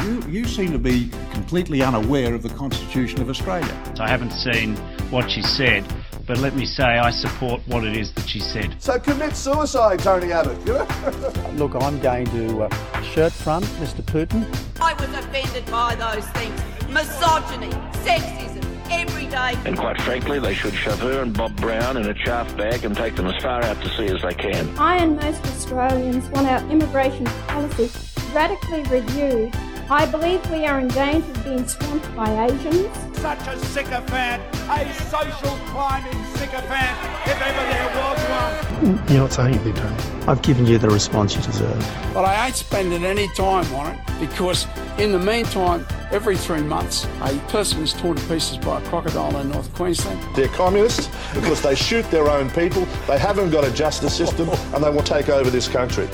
You seem to be completely unaware of the Constitution of Australia. I haven't seen what she said, but let me say I support what it is that she said. So commit suicide, Tony Abbott, you know? Look, I'm going to shirt front Mr. Putin. I was offended by those things. Misogyny, sexism, every day. And quite frankly, they should shove her and Bob Brown in a chaff bag and take them as far out to sea as they can. I and most Australians want our immigration policy radically reviewed. I believe we are in danger of being swamped by Asians. Such a sycophant, a social climbing sycophant, if ever there was one. You're not saying anything, Tony. I've given you the response you deserve. But I ain't spending any time on it because in the meantime, every 3 months, a person is torn to pieces by a crocodile in North Queensland. They're communists because they shoot their own people, they haven't got a justice system, and they will take over this country.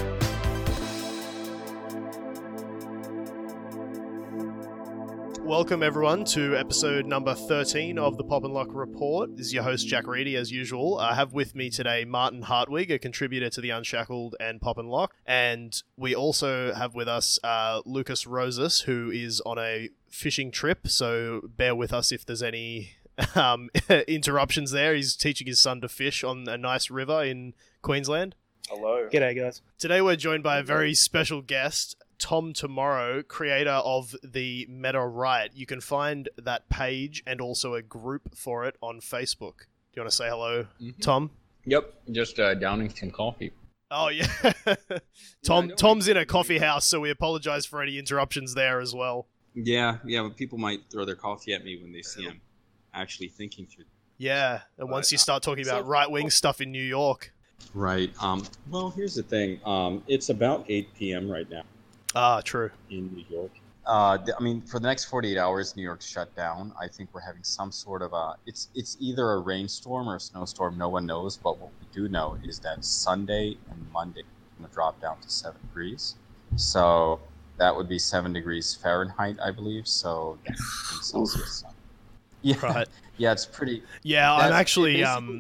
Welcome everyone to episode number 13 of the Pop and Lock Report. This is your host Jack Reedy as usual. I have with me today Martin Hartwig, a contributor to the Unshackled and Pop and Lock, and we also have with us Lucas Rosas, who is on a fishing trip, so bear with us if there's any interruptions there. He's teaching his son to fish on a nice river in Queensland. Hello. G'day guys. Today we're joined by a very special guest, Tom Tomorrow, creator of the Meta Right. You can find that page and also a group for it on Facebook. Do you want to say hello, Tom? Yep, just downing some coffee. Oh, yeah. Tom's in a coffee house, so we apologize for any interruptions there as well. Yeah, but people might throw their coffee at me when they see I'm actually thinking through. Yeah, and once you start talking about right-wing stuff in New York. Right. Well, here's the thing. It's about 8 p.m. right now. Ah, true. In New York. I mean, for the next 48 hours, New York's shut down. I think we're having some sort of it's either a rainstorm or a snowstorm. No one knows. But what we do know is that Sunday and Monday are going to drop down to 7 degrees. So that would be 7 degrees Fahrenheit, I believe. So that's in Celsius. Yeah. Right. Yeah, it's pretty. Yeah, I'm actually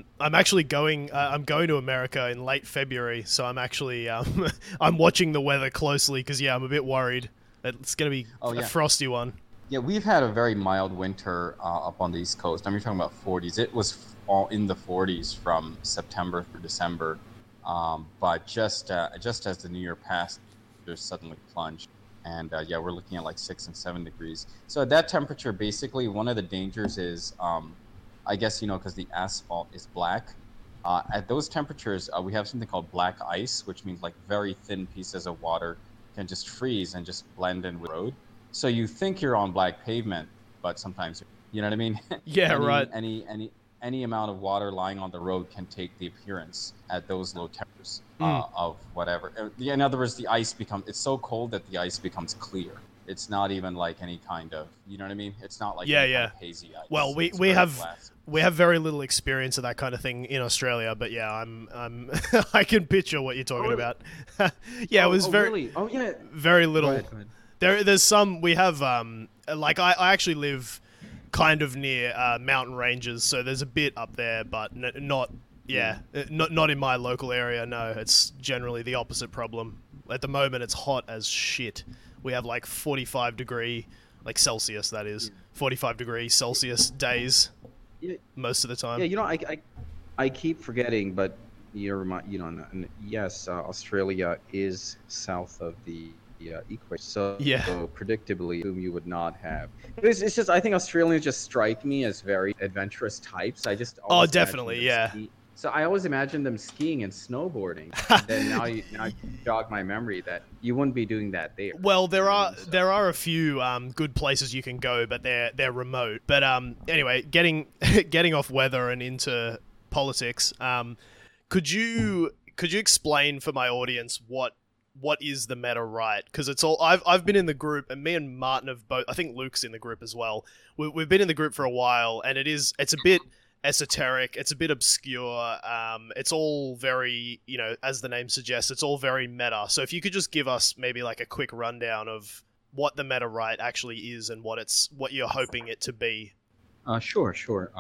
going. I'm going to America in late February, so I'm actually I'm watching the weather closely because I'm a bit worried that it's going to be a frosty one. Yeah, we've had a very mild winter up on the East Coast. I mean, you're talking about 40s. It was all in the 40s from September through December, but just as the new year passed, there's suddenly plunged. And we're looking at like 6 and 7 degrees. So at that temperature, basically, one of the dangers is, I guess, because the asphalt is black. At those temperatures, we have something called black ice, which means like very thin pieces of water can just freeze and just blend in with the road. So you think you're on black pavement, but sometimes, you know what I mean? Yeah, right. Any amount of water lying on the road can take the appearance at those low temperatures of whatever. In other words, the ice it's so cold that the ice becomes clear. It's not even like any kind of, you know what I mean? It's not like kind of hazy ice. Well, we have very little experience of that kind of thing in Australia, but I'm I can picture what you're talking about. It was very very little. Go ahead. There's some we have like I actually live kind of near mountain ranges, so there's a bit up there, but not in my local area. No, it's generally the opposite problem. At the moment, it's hot as shit. We have like 45 degree, like Celsius, that is, 45 degree Celsius days most of the time. Yeah, I keep forgetting, but yes, Australia is south of the equator, so predictably, whom you would not have. It's just, I think Australians just strike me as very adventurous types. I just definitely, So I always imagine them skiing and snowboarding. And then now you jog my memory that you wouldn't be doing that there. Well, there are a few good places you can go, but they're remote. But anyway, getting off weather and into politics, could you explain for my audience what is the Meta Right? Because it's all I've been in the group, and me and Martin have both. I think Luke's in the group as well. We've been in the group for a while, and it's a bit esoteric. It's a bit obscure. It's all very, as the name suggests, it's all very meta. So if you could just give us maybe like a quick rundown of what the Meta Right actually is and what you're hoping it to be. Sure.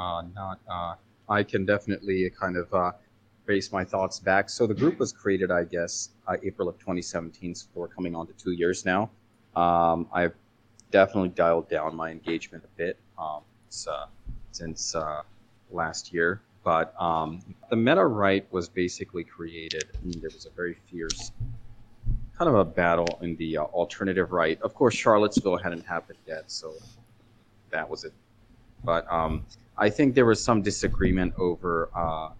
I can definitely kind of base my thoughts back. So the group was created, I guess, April of 2017, so we're coming on to 2 years now. I've definitely dialed down my engagement a bit since last year. But the meta right was basically created. I mean, there was a very fierce kind of a battle in the alternative right. Of course, Charlottesville hadn't happened yet, so that was it. But I think there was some disagreement over,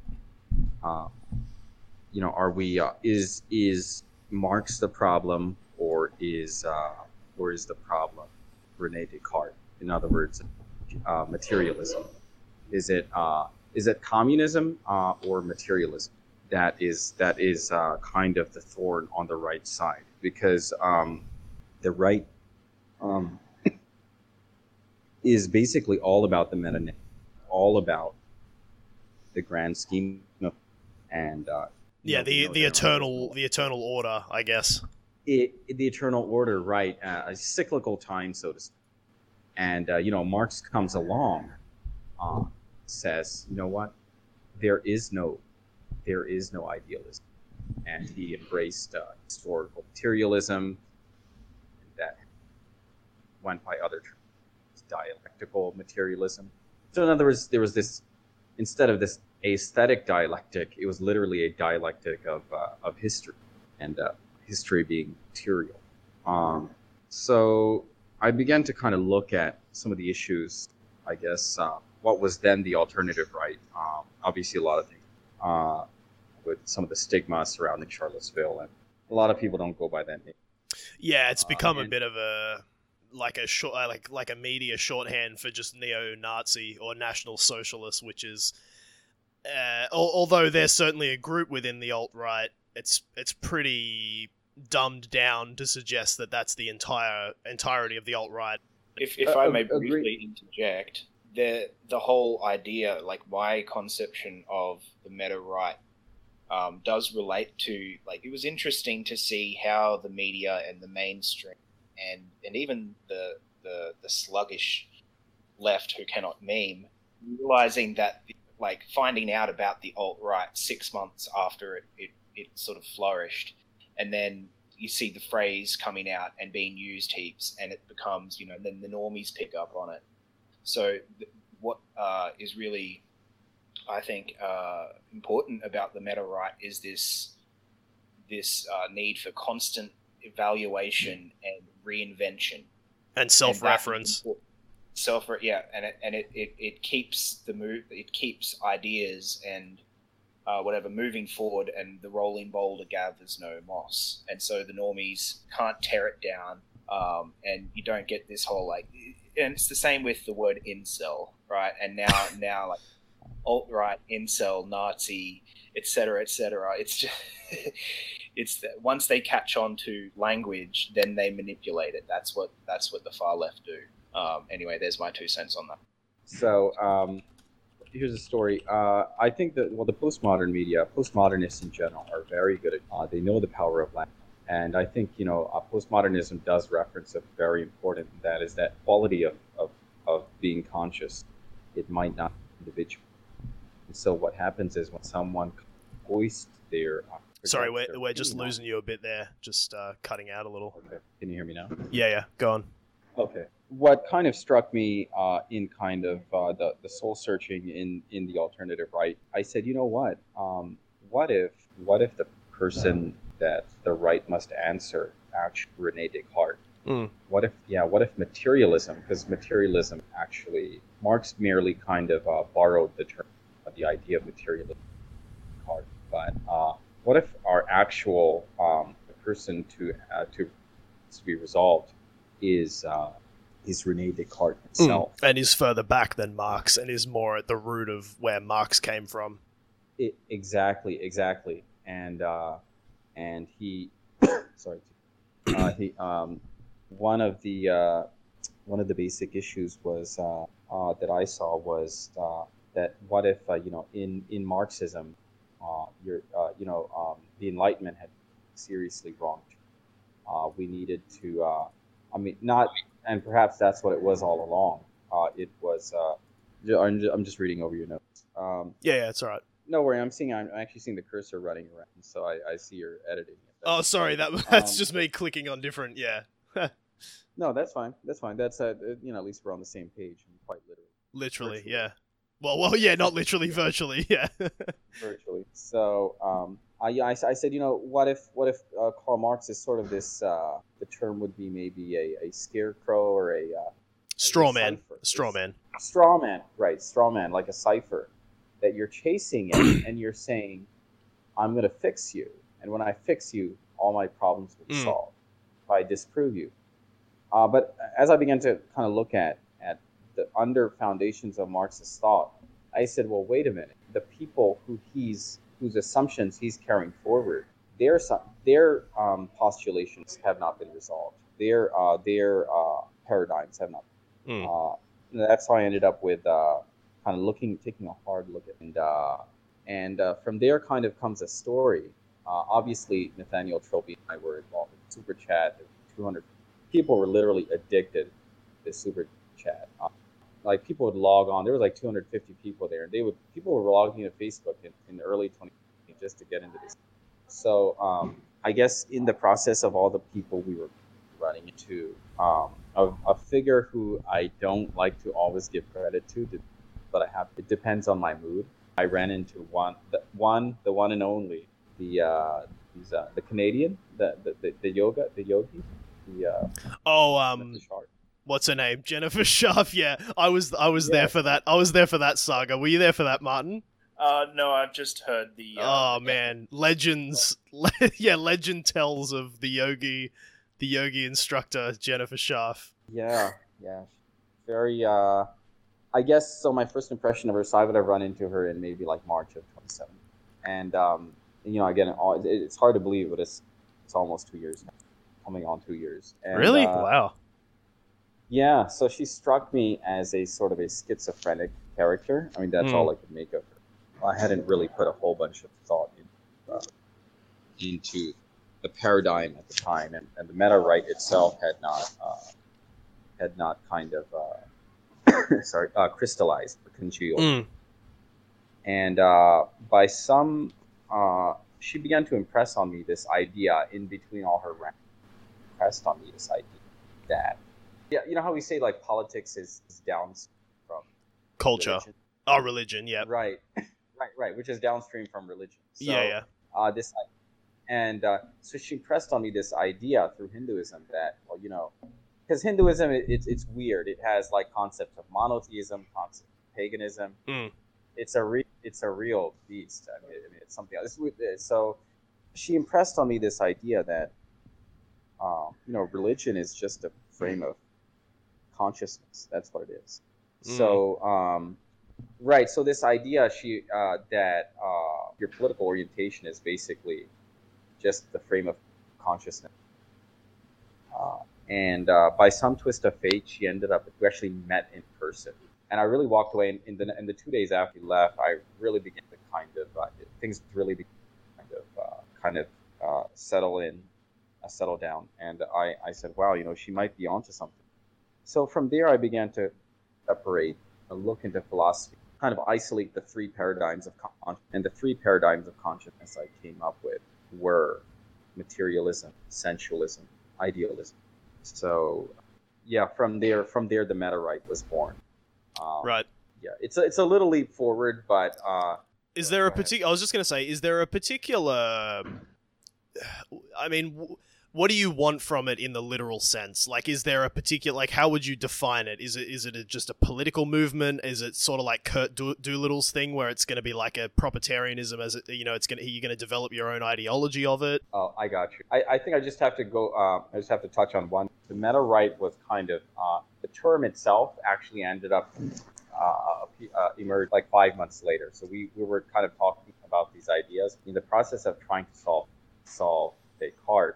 are we is Marx the problem, or is the problem René Descartes? In other words, materialism. Is it communism or materialism? That is kind of the thorn on the right side, because the right is basically all about the meta, all about the grand scheme of, and the eternal order, I guess. The eternal order, right? A cyclical time, so to speak. And Marx comes along, says, you know what? There is no idealism, and he embraced historical materialism that went by other terms, dialectical materialism. So in other words, there was this, instead of this aesthetic dialectic, it was literally a dialectic of history, and history being material. So I began to kind of look at some of the issues, I guess, what was then the alternative right. Obviously a lot of things with some of the stigma surrounding Charlottesville, and a lot of people don't go by that name. Yeah, it's become a bit of a like a media shorthand for just neo-Nazi or National Socialist, which is although there's certainly a group within the alt-right, it's pretty dumbed down to suggest that that's the entirety of the alt-right. If I may briefly interject, the whole idea, like my conception of the meta right, does relate to, like, it was interesting to see how the media and the mainstream and even the sluggish left who cannot meme, realizing that, like, finding out about the alt-right 6 months after it sort of flourished, and then you see the phrase coming out and being used heaps, and it becomes, then the normies pick up on it. So what is really, I think, important about the meta right is this need for constant evaluation and reinvention and self-reference. It keeps it keeps ideas and whatever moving forward, and the rolling boulder gathers no moss, and so the normies can't tear it down, and you don't get this whole, like, and it's the same with the word incel, right? And now like alt-right, incel, Nazi, etc., etc. It's just it's that once they catch on to language, then they manipulate it. That's what the far left do. Anyway, there's my 2 cents on that. So here's a story. I think that the postmodern media, postmodernists in general, are very good at. They know the power of language, and I think postmodernism does reference a very important. That is that quality of being conscious. It might not be individual. And so what happens is when someone hoists their sorry, we're just losing you a bit there. Just cutting out a little. Okay. Can you hear me now? Yeah. Go on. Okay. What kind of struck me in kind of the soul searching in the alternative right, I said, you know what? What if the person that the right must answer actually René Descartes? What if materialism? Because materialism actually, Marx merely kind of borrowed the term, the idea of materialism, Descartes. But what if our actual person to be resolved is René Descartes himself, and is further back than Marx, and is more at the root of where Marx came from. Exactly, and he, one of the basic issues was that I saw was that what if in Marxism, the Enlightenment had seriously wronged. We needed to, not. And perhaps that's what it was all along. It was. I'm just reading over your notes. Yeah, it's all right. No worry. I'm actually seeing the cursor running around, so I see you're editing it. Oh, sorry. That's just me clicking on different. Yeah. No, that's fine. That's fine. That's at least we're on the same page, quite literally. Literally, Virtually. yeah. Well, yeah, not literally, virtually, yeah. Virtually. So, I said, what if Karl Marx is sort of this? The term would be maybe a scarecrow or a straw man. cipher. Straw man. Straw man, right? Straw man, like a cipher that you're chasing it, and you're saying, "I'm going to fix you, and when I fix you, all my problems will be solved. If I disprove you." But as I began to kind of look at the under foundations of Marxist thought, I said, well, wait a minute. The people whose assumptions he's carrying forward, their postulations have not been resolved. Their paradigms have not. That's how I ended up with kind of taking a hard look at it. And from there kind of comes a story. Obviously, Nathaniel Tropy and I were involved in Super Chat. 200 people were literally addicted to Super Chat. Like people would log on. There was like 250 people there, and people were logging into Facebook in the early 2020 just to get into this. So I guess in the process of all the people we were running into, a figure who I don't like to always give credit to, but it depends on my mood. I ran into the one and only, the Canadian, the yogi. What's her name? Jennifer Sharp. Yeah, I was there for that. I was there for that saga. Were you there for that, Martin? No, I've just heard the. Man, legends. Legend tells of the yogi instructor Jennifer Sharp. Yeah, very. I guess so. My first impression of her, so I would have run into her in maybe like March of 2017, and again, it's hard to believe, but it's almost 2 years now. Coming on 2 years. And, really? Wow. Yeah, so she struck me as a sort of a schizophrenic character. I mean, that's all I could make of her. I hadn't really put a whole bunch of thought into the paradigm at the time, and the meta right itself had not kind of crystallized or congealed. And by some, she began to impress on me this idea in between all her ranks. Impressed on me this idea that, you know how we say like politics is downstream from culture, religion? Religion, yeah, right, which is downstream from religion. So, yeah. So she impressed on me this idea through Hinduism that, because Hinduism it's weird. It has like concepts of monotheism, concept of paganism. It's a real beast. I mean, it's something else. So she impressed on me this idea that religion is just a frame of consciousness. That's what it is. So, so this idea that your political orientation is basically just the frame of consciousness. And by some twist of fate, we actually met in person. And I really walked away. In the 2 days after he left, I really began to things really began to settle down. And I said, wow, she might be onto something. So from there, I began to separate and look into philosophy, kind of isolate the three paradigms of consciousness. And the three paradigms of consciousness I came up with were materialism, sensualism, idealism. So, yeah, from there, the meta right was born. Right. Yeah, it's a little leap forward, but is there a particular? I was just going to say, is there a particular? I mean, what do you want from it in the literal sense? Like, is there a particular? Like, how would you define it? Is it just a political movement? Is it sort of like Kurt Doolittle's thing, where it's going to be like a proprietarianism? As you're going to develop your own ideology of it? Oh, I got you. I think I just have to go. I just have to touch on one. The meta right was kind of the term itself actually ended up emerged like 5 months later. So we were kind of talking about these ideas in the process of trying to solve Descartes.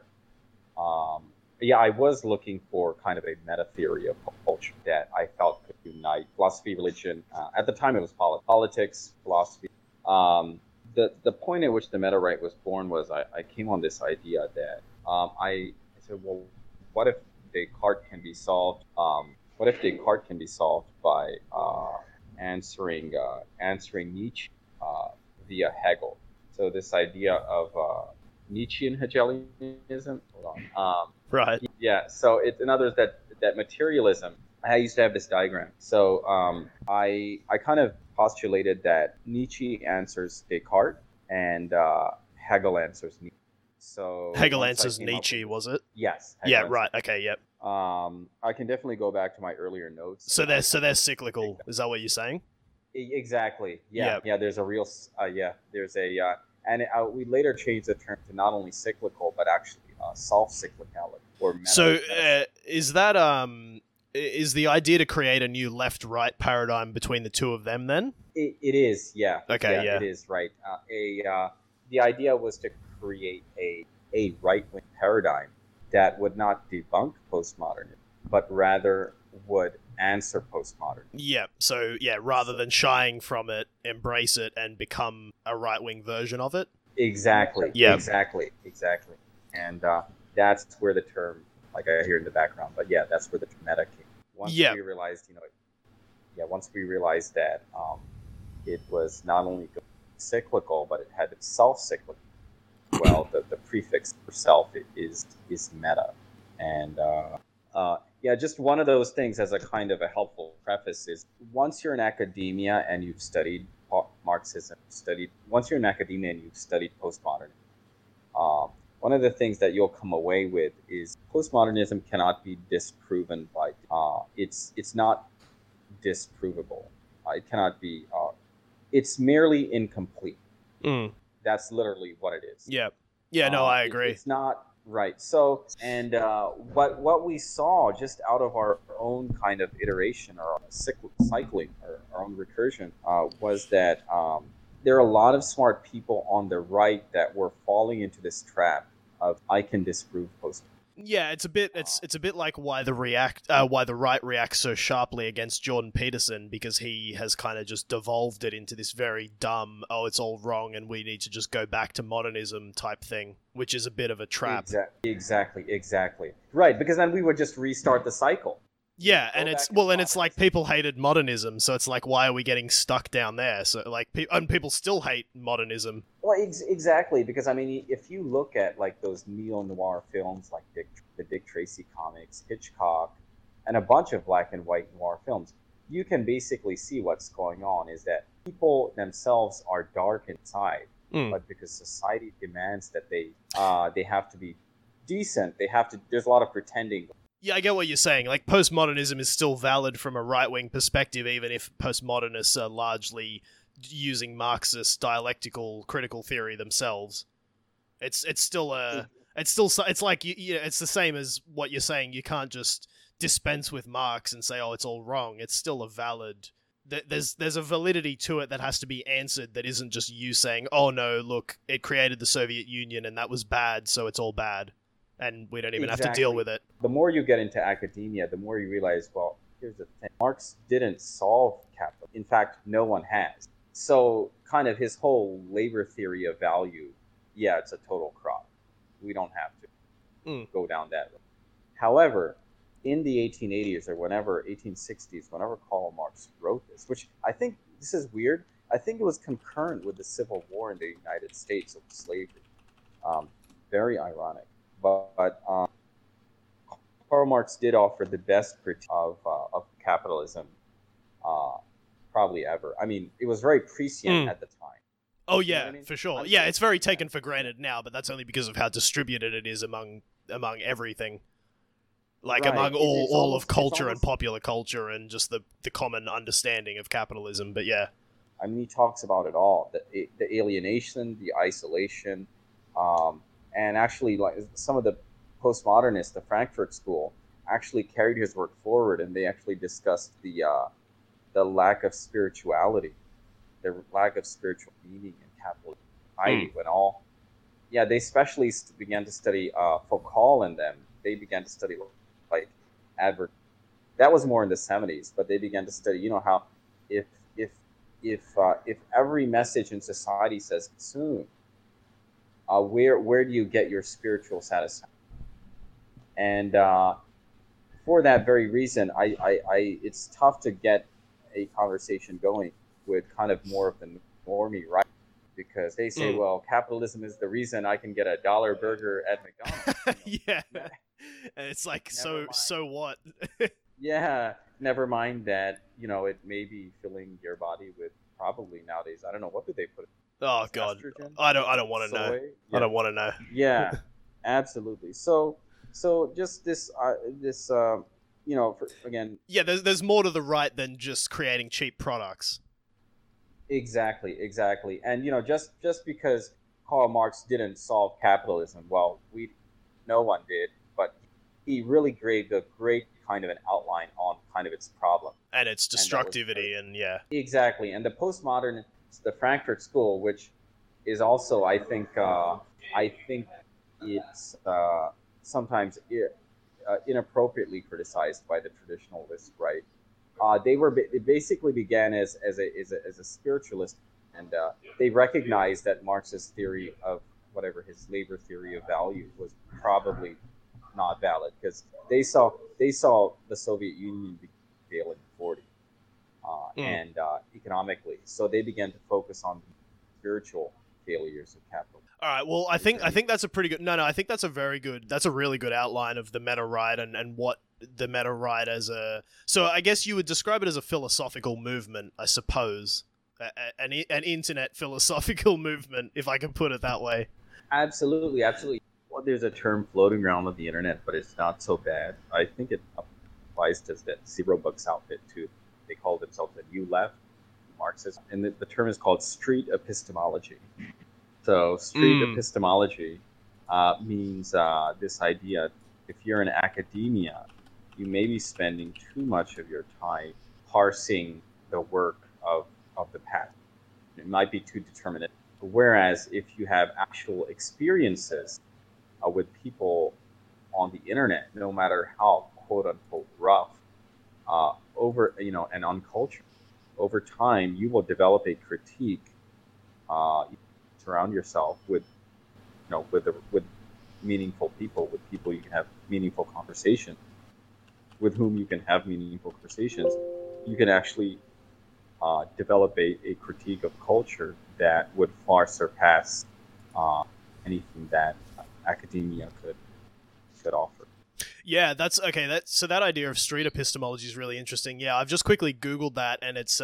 I was looking for kind of a meta theory of culture that I felt could unite philosophy, religion. At the time, it was politics, philosophy. The point at which the meta right was born was I came on this idea that I said, well, what if Descartes can be solved? What if Descartes can be solved by answering Nietzsche via Hegel? So this idea of Nietzschean Hegelianism. Right. Yeah. So it's in other words that materialism. I used to have this diagram. So I kind of postulated that Nietzsche answers Descartes and Hegel answers Nietzsche. So Hegel answers Nietzsche, was it? Yes. Yeah. Right. Okay. Yep. I can definitely go back to my earlier notes. So they're cyclical. Is that what you're saying? Exactly. Yeah. Yep. Yeah. There's a real. There's a. We later changed the term to not only cyclical but actually self-cyclicality or meta. So is that is the idea to create a new left-right paradigm between the two of them then? It is, yeah. Okay, yeah. It is, right. The idea was to create a right-wing paradigm that would not debunk postmodernism, but rather would answer postmodernism. Yeah, so, rather than shying from it, embrace it, and become a right-wing version of it? Exactly, yeah. Exactly. And that's where the term, like I hear in the background, but yeah, that's where the meta came. Once we realized, once we realized that it was not only cyclical, but it had its self-cyclical. Well, the prefix for self is meta, and just one of those things as a kind of a helpful preface is once you're in academia and you've studied Marxism, once you're in academia and you've studied postmodernism, one of the things that you'll come away with is postmodernism cannot be disproven by it's not disprovable. It cannot be. It's merely incomplete. That's literally what it is. Yeah. Yeah. No, I agree. It's not right. So, and what we saw just out of our own kind of iteration or cycling or our own recursion was that there are a lot of smart people on the right that were falling into this trap of I can disprove post. Yeah, it's a bit like why the right reacts so sharply against Jordan Peterson, because he has kind of just devolved it into this very dumb, it's all wrong and we need to just go back to modernism type thing, which is a bit of a trap. Exactly. Right, because then we would just restart the cycle. Yeah, and it's like people hated modernism, so it's like, why are we getting stuck down there? So like, and people still hate modernism. Well, exactly, because I mean, if you look at like those neo-noir films, like the Dick Tracy comics, Hitchcock, and a bunch of black and white noir films, you can basically see what's going on is that people themselves are dark inside, but because society demands that they have to be decent, there's a lot of pretending. Yeah, I get what you're saying. Like, postmodernism is still valid from a right-wing perspective, even if postmodernists are largely using Marxist dialectical critical theory themselves. It's like it's the same as what you're saying. You can't just dispense with Marx and say, it's all wrong. It's still a valid. There's a validity to it that has to be answered. That isn't just you saying, "Oh no, look, it created the Soviet Union and that was bad, so it's all bad." And we don't even have to deal with it. The more you get into academia, the more you realize, well, here's the thing. Marx didn't solve capitalism. In fact, no one has. So kind of his whole labor theory of value, it's a total crock. We don't have to go down that road. However, in the 1880s or 1860s, whenever Karl Marx wrote this, which I think, this is weird, I think it was concurrent with the Civil War in the United States of slavery. Very ironic. But Karl Marx did offer the best critique of capitalism probably ever. I mean, it was very prescient at the time. Oh yeah, you know what I mean? For sure. Yeah, it's very taken for granted now, but that's only because of how distributed it is among everything. Like among all of culture and popular culture and just the common understanding of capitalism. But yeah. I mean, he talks about it all. The alienation, the isolation, and actually, like some of the postmodernists, the Frankfurt School, actually carried his work forward, and they actually discussed the lack of spirituality, the lack of spiritual meaning in capitalist society. They especially began to study Foucault and them. They began to study like that was more in the 70s, but they began to study, how if every message in society says consume. Where do you get your spiritual satisfaction? And for that very reason, it's tough to get a conversation going with kind of more of the normie right, because they say, well, capitalism is the reason I can get a $1 burger at McDonald's. And it's like, so what? Yeah, never mind that, it may be filling your body with probably nowadays, I don't know, what do they put? Oh God, estrogen? I don't want to know. Yeah. I don't want to know. Yeah, absolutely. So just again. Yeah, there's more to the right than just creating cheap products. Exactly. And just because Karl Marx didn't solve capitalism, well, no one did, but he really gave a great kind of an outline on kind of its problem and its destructivity, and yeah, exactly. And the postmodern, the Frankfurt School, which is also, I think it's sometimes inappropriately criticized by the traditionalist right. It basically began as a spiritualist, and they recognized that Marx's theory of whatever his labor theory of value was probably not valid, because they saw the Soviet Union fail in the 40s and economically, so they began to focus on the spiritual failures of capitalism. All right. Well, I think that's a pretty good. No, I think that's a really good outline of the meta right and what the meta right as a. So I guess you would describe it as a philosophical movement, I suppose, an internet philosophical movement, if I can put it that way. Absolutely. Well, there's a term floating around on the internet, but it's not so bad. I think it applies to that Zero Bucks outfit too. They call themselves the New Left, Marxism, and the term is called street epistemology. So street epistemology means this idea: if you're in academia, you may be spending too much of your time parsing the work of the past. It might be too determinate. Whereas if you have actual experiences with people on the internet, no matter how quote unquote rough, and uncultured, over time you will develop a critique. Surround yourself with meaningful people, with people you can have meaningful conversations, with whom you can have meaningful conversations. You can actually develop a critique of culture that would far surpass anything that academia could offer. Yeah, that's okay. So that idea of street epistemology is really interesting. Yeah, I've just quickly Googled that, and it's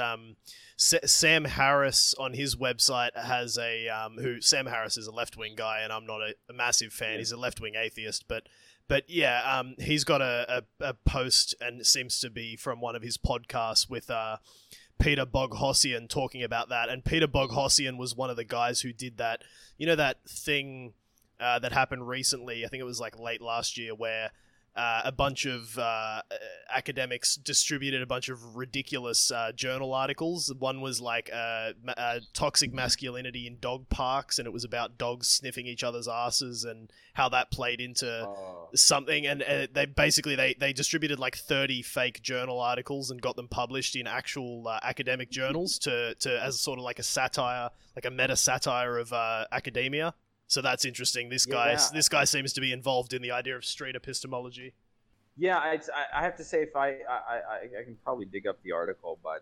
Sam Harris on his website has Sam Harris is a left-wing guy, and I'm not a massive fan. He's a left-wing atheist, but yeah, he's got a post, and it seems to be from one of his podcasts with Peter Boghossian talking about that. And Peter Boghossian was one of the guys who did that. You know that thing that happened recently, I think it was like late last year, where a bunch of academics distributed a bunch of ridiculous journal articles. One was like toxic masculinity in dog parks, and it was about dogs sniffing each other's asses and how that played into something. And they distributed like 30 fake journal articles and got them published in actual academic journals to as sort of like a satire, like a meta satire of academia. So that's interesting. This guy seems to be involved in the idea of street epistemology. Yeah, I have to say, if I can probably dig up the article, but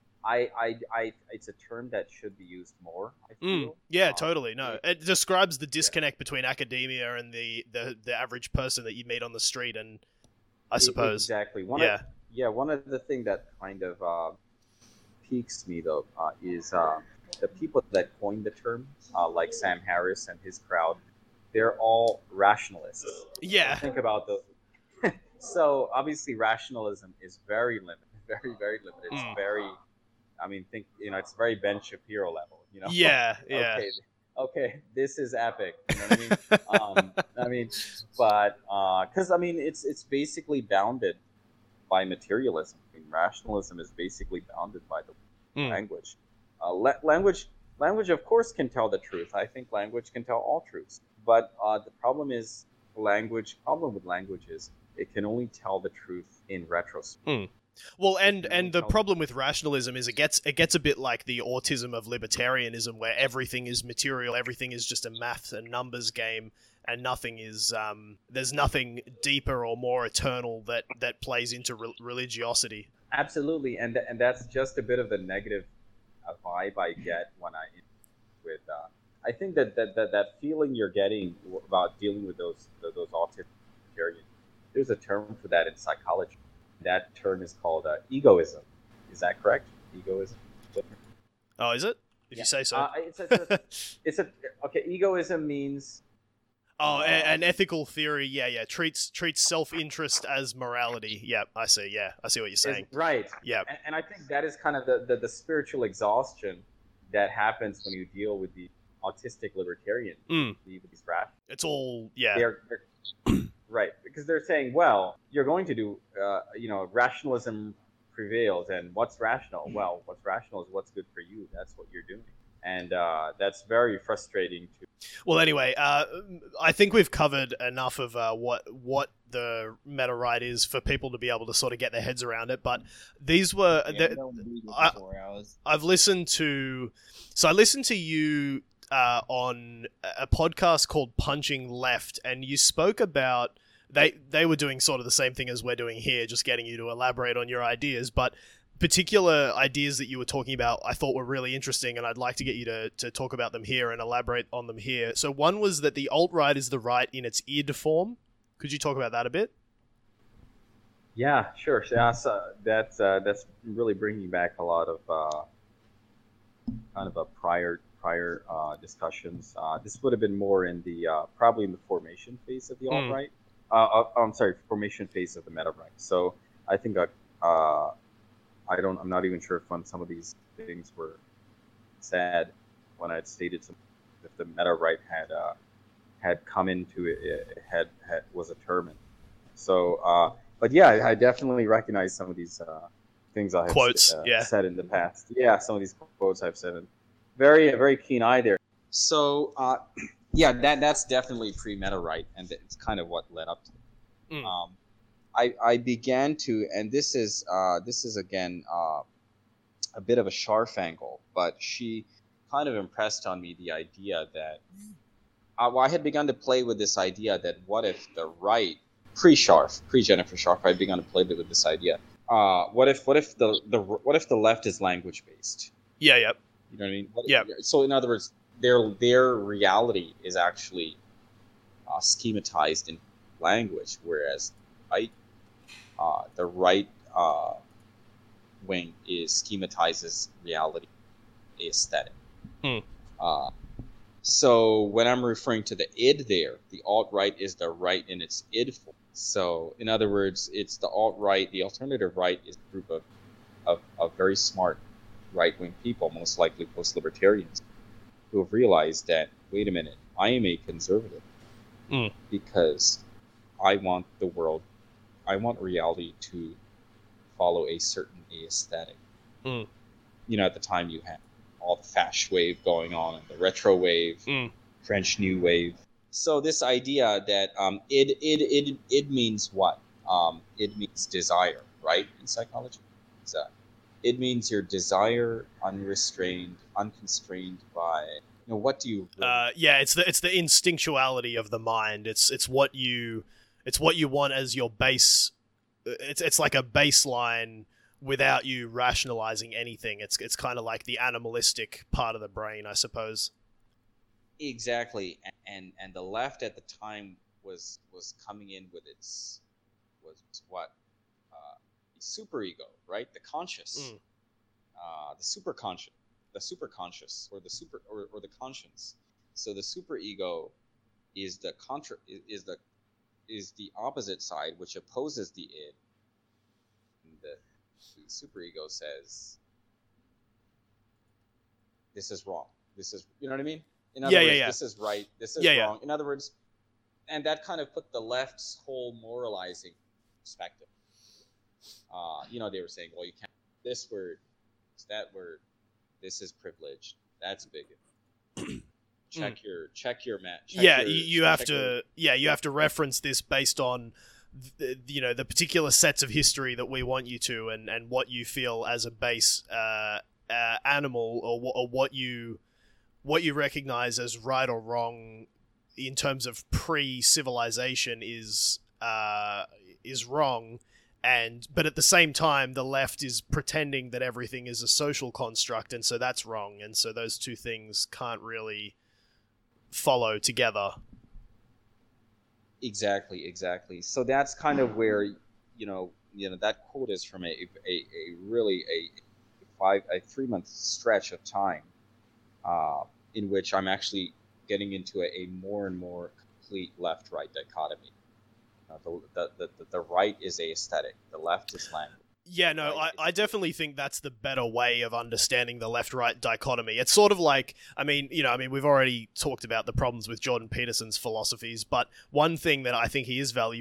it's a term that should be used more, I feel. Yeah, totally. No, it describes the disconnect between academia and the average person that you meet on the street, and I suppose exactly. One of the things that kind of piques me though is the people that coined the term, like Sam Harris and his crowd, they're all rationalists. Yeah. Think about those. So obviously rationalism is very limited, very, very limited. It's very, it's very Ben Shapiro level, Yeah, yeah. Okay, this is epic. You know what I mean? Because it's basically bounded by materialism. Rationalism is basically bounded by the language. Language, of course, can tell the truth. I think language can tell all truths. But the problem with language is it can only tell the truth in retrospect. Well, and the problem with rationalism is it gets a bit like the autism of libertarianism, where everything is material, everything is just a math and numbers game, and nothing is there's nothing deeper or more eternal that plays into religiosity. Absolutely, and that's just a bit of the negative vibe I get when I think that feeling you're getting about dealing with those autistic libertarians there's a term for that in psychology. That term is called egoism. Is that correct? Egoism. Oh, is it? If you say so. Okay. Egoism means. Oh, an ethical theory. Yeah. Treats self-interest as morality. Yeah, I see. Yeah, I see what you're saying. Right. Yeah. And I think that is kind of the spiritual exhaustion that happens when you deal with the autistic libertarian. These rats. It's all They're right, because they're saying, well, you're going to do, rationalism prevails, and what's rational? Well, what's rational is what's good for you. That's what you're doing, and that's very frustrating to. Well, anyway, I think we've covered enough of what the meta right is for people to be able to sort of get their heads around it. But these were I've listened to, I listened to you on a podcast called Punching Left, and you spoke about they were doing sort of the same thing as we're doing here, just getting you to elaborate on your ideas, but particular ideas that you were talking about I thought were really interesting, and I'd like to get you to talk about them here and elaborate on them here. So one was that the alt-right is the right in its id form. Could you talk about that a bit? Yeah, sure. Yeah, so that's really bringing back a lot of kind of a prior discussions. This would have been more in the probably in the formation phase of the alt-right. Formation phase of the meta-right. So I think I'm not even sure if some of these things were said when I had stated some, if the meta-right had come into it, was a term. So, but yeah, I definitely recognize some of these things I have quotes, said in the past. Yeah, some of these quotes I've said. And very keen eye there. So, that's definitely pre-meta right, and it's kind of what led up to it. I began to, and this is again a bit of a Scharf angle, but she kind of impressed on me the idea that I had begun to play with this idea that what if the right, pre-Jennifer Scharf, I had begun to play with this idea. What if the left is language based? Yeah. You know what I mean? Yeah. So in other words, their reality is actually schematized in language, whereas the right wing schematizes reality, aesthetic. So when I'm referring to the id there, the alt-right is the right in its id form. So in other words, it's the alt-right, the alternative right is a group of very smart right-wing people, most likely post-libertarians, who have realized that, wait a minute, I am a conservative because I want reality to follow a certain aesthetic. At the time you had all the fash wave going on and the retro wave, French New Wave. So this idea that id means what? It means desire, right? In psychology, it means your desire, unrestrained, unconstrained by. What do you? It's the instinctuality of the mind. It's what you want as your base. It's like a baseline without you rationalizing anything. It's kind of like the animalistic part of the brain, I suppose. Exactly, and the left at the time was coming in with its the superego, right? The conscious, the superconscious, or the conscience. So the superego is the opposite side, which opposes the id. And the superego says, "This is wrong. This is," you know what I mean? In other words, this is right. This is wrong. In other words, and that kind of put the left's whole moralizing perspective. They were saying, well, you can't this word, it's that word, this is privileged, that's bigot. Check your match. You have to reference this based on the particular sets of history that we want you to, and what you feel as a base animal, or what you recognize as right or wrong in terms of pre-civilization is wrong. But at the same time, the left is pretending that everything is a social construct, and so that's wrong. And so those two things can't really follow together. Exactly. So that's kind of where that quote is from a 3-month stretch of time, in which I'm actually getting into a more and more complete left-right dichotomy. The right is aesthetic, the left is language. Yeah, no, I definitely think that's the better way of understanding the left-right dichotomy. It's sort of like, we've already talked about the problems with Jordan Peterson's philosophies, but one thing that I think he is very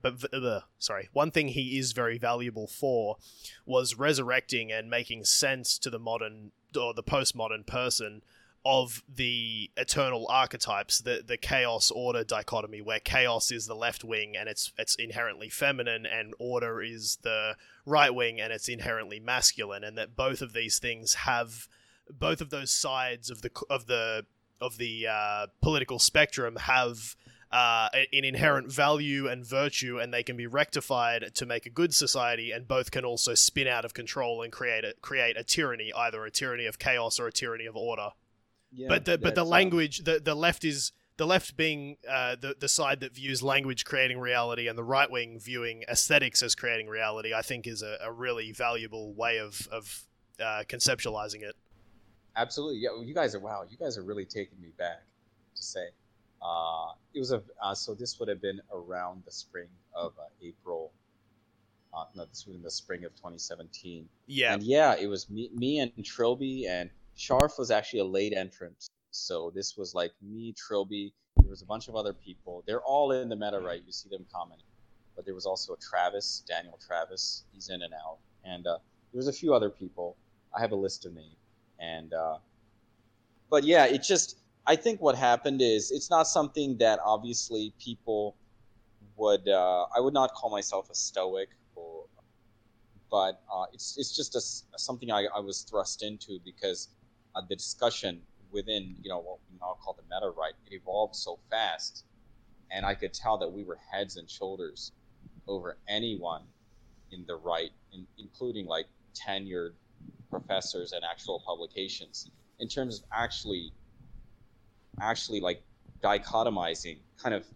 valuable for was resurrecting and making sense to the modern or the postmodern person of the eternal archetypes, the chaos order dichotomy, where chaos is the left wing and it's inherently feminine, and order is the right wing and it's inherently masculine, and that both of these things have, both of those sides of the political spectrum have an inherent value and virtue, and they can be rectified to make a good society, and both can also spin out of control and create a tyranny, either a tyranny of chaos or a tyranny of order. Yeah, but the language, the left being the side that views language creating reality, and the right wing viewing aesthetics as creating reality, I think is a really valuable way of conceptualizing it. Absolutely, yeah. You guys are really taking me back to say. It was so this would have been around the spring of April. This was in the spring of 2017. Yeah, and yeah, it was me and Trilby, and Sharf was actually a late entrant. So this was like me, Trilby. There was a bunch of other people. They're all in the meta, right? You see them commenting. But there was also Daniel Travis. He's in and out. And there was a few other people. I have a list of names. And but yeah, it just, I think what happened is, it's not something that obviously people would, I would not call myself a stoic, but it's just something I was thrust into because the discussion within, what we now call the meta right, it evolved so fast, and I could tell that we were heads and shoulders over anyone in the right, including like tenured professors and actual publications, in terms of actually like dichotomizing, kind of,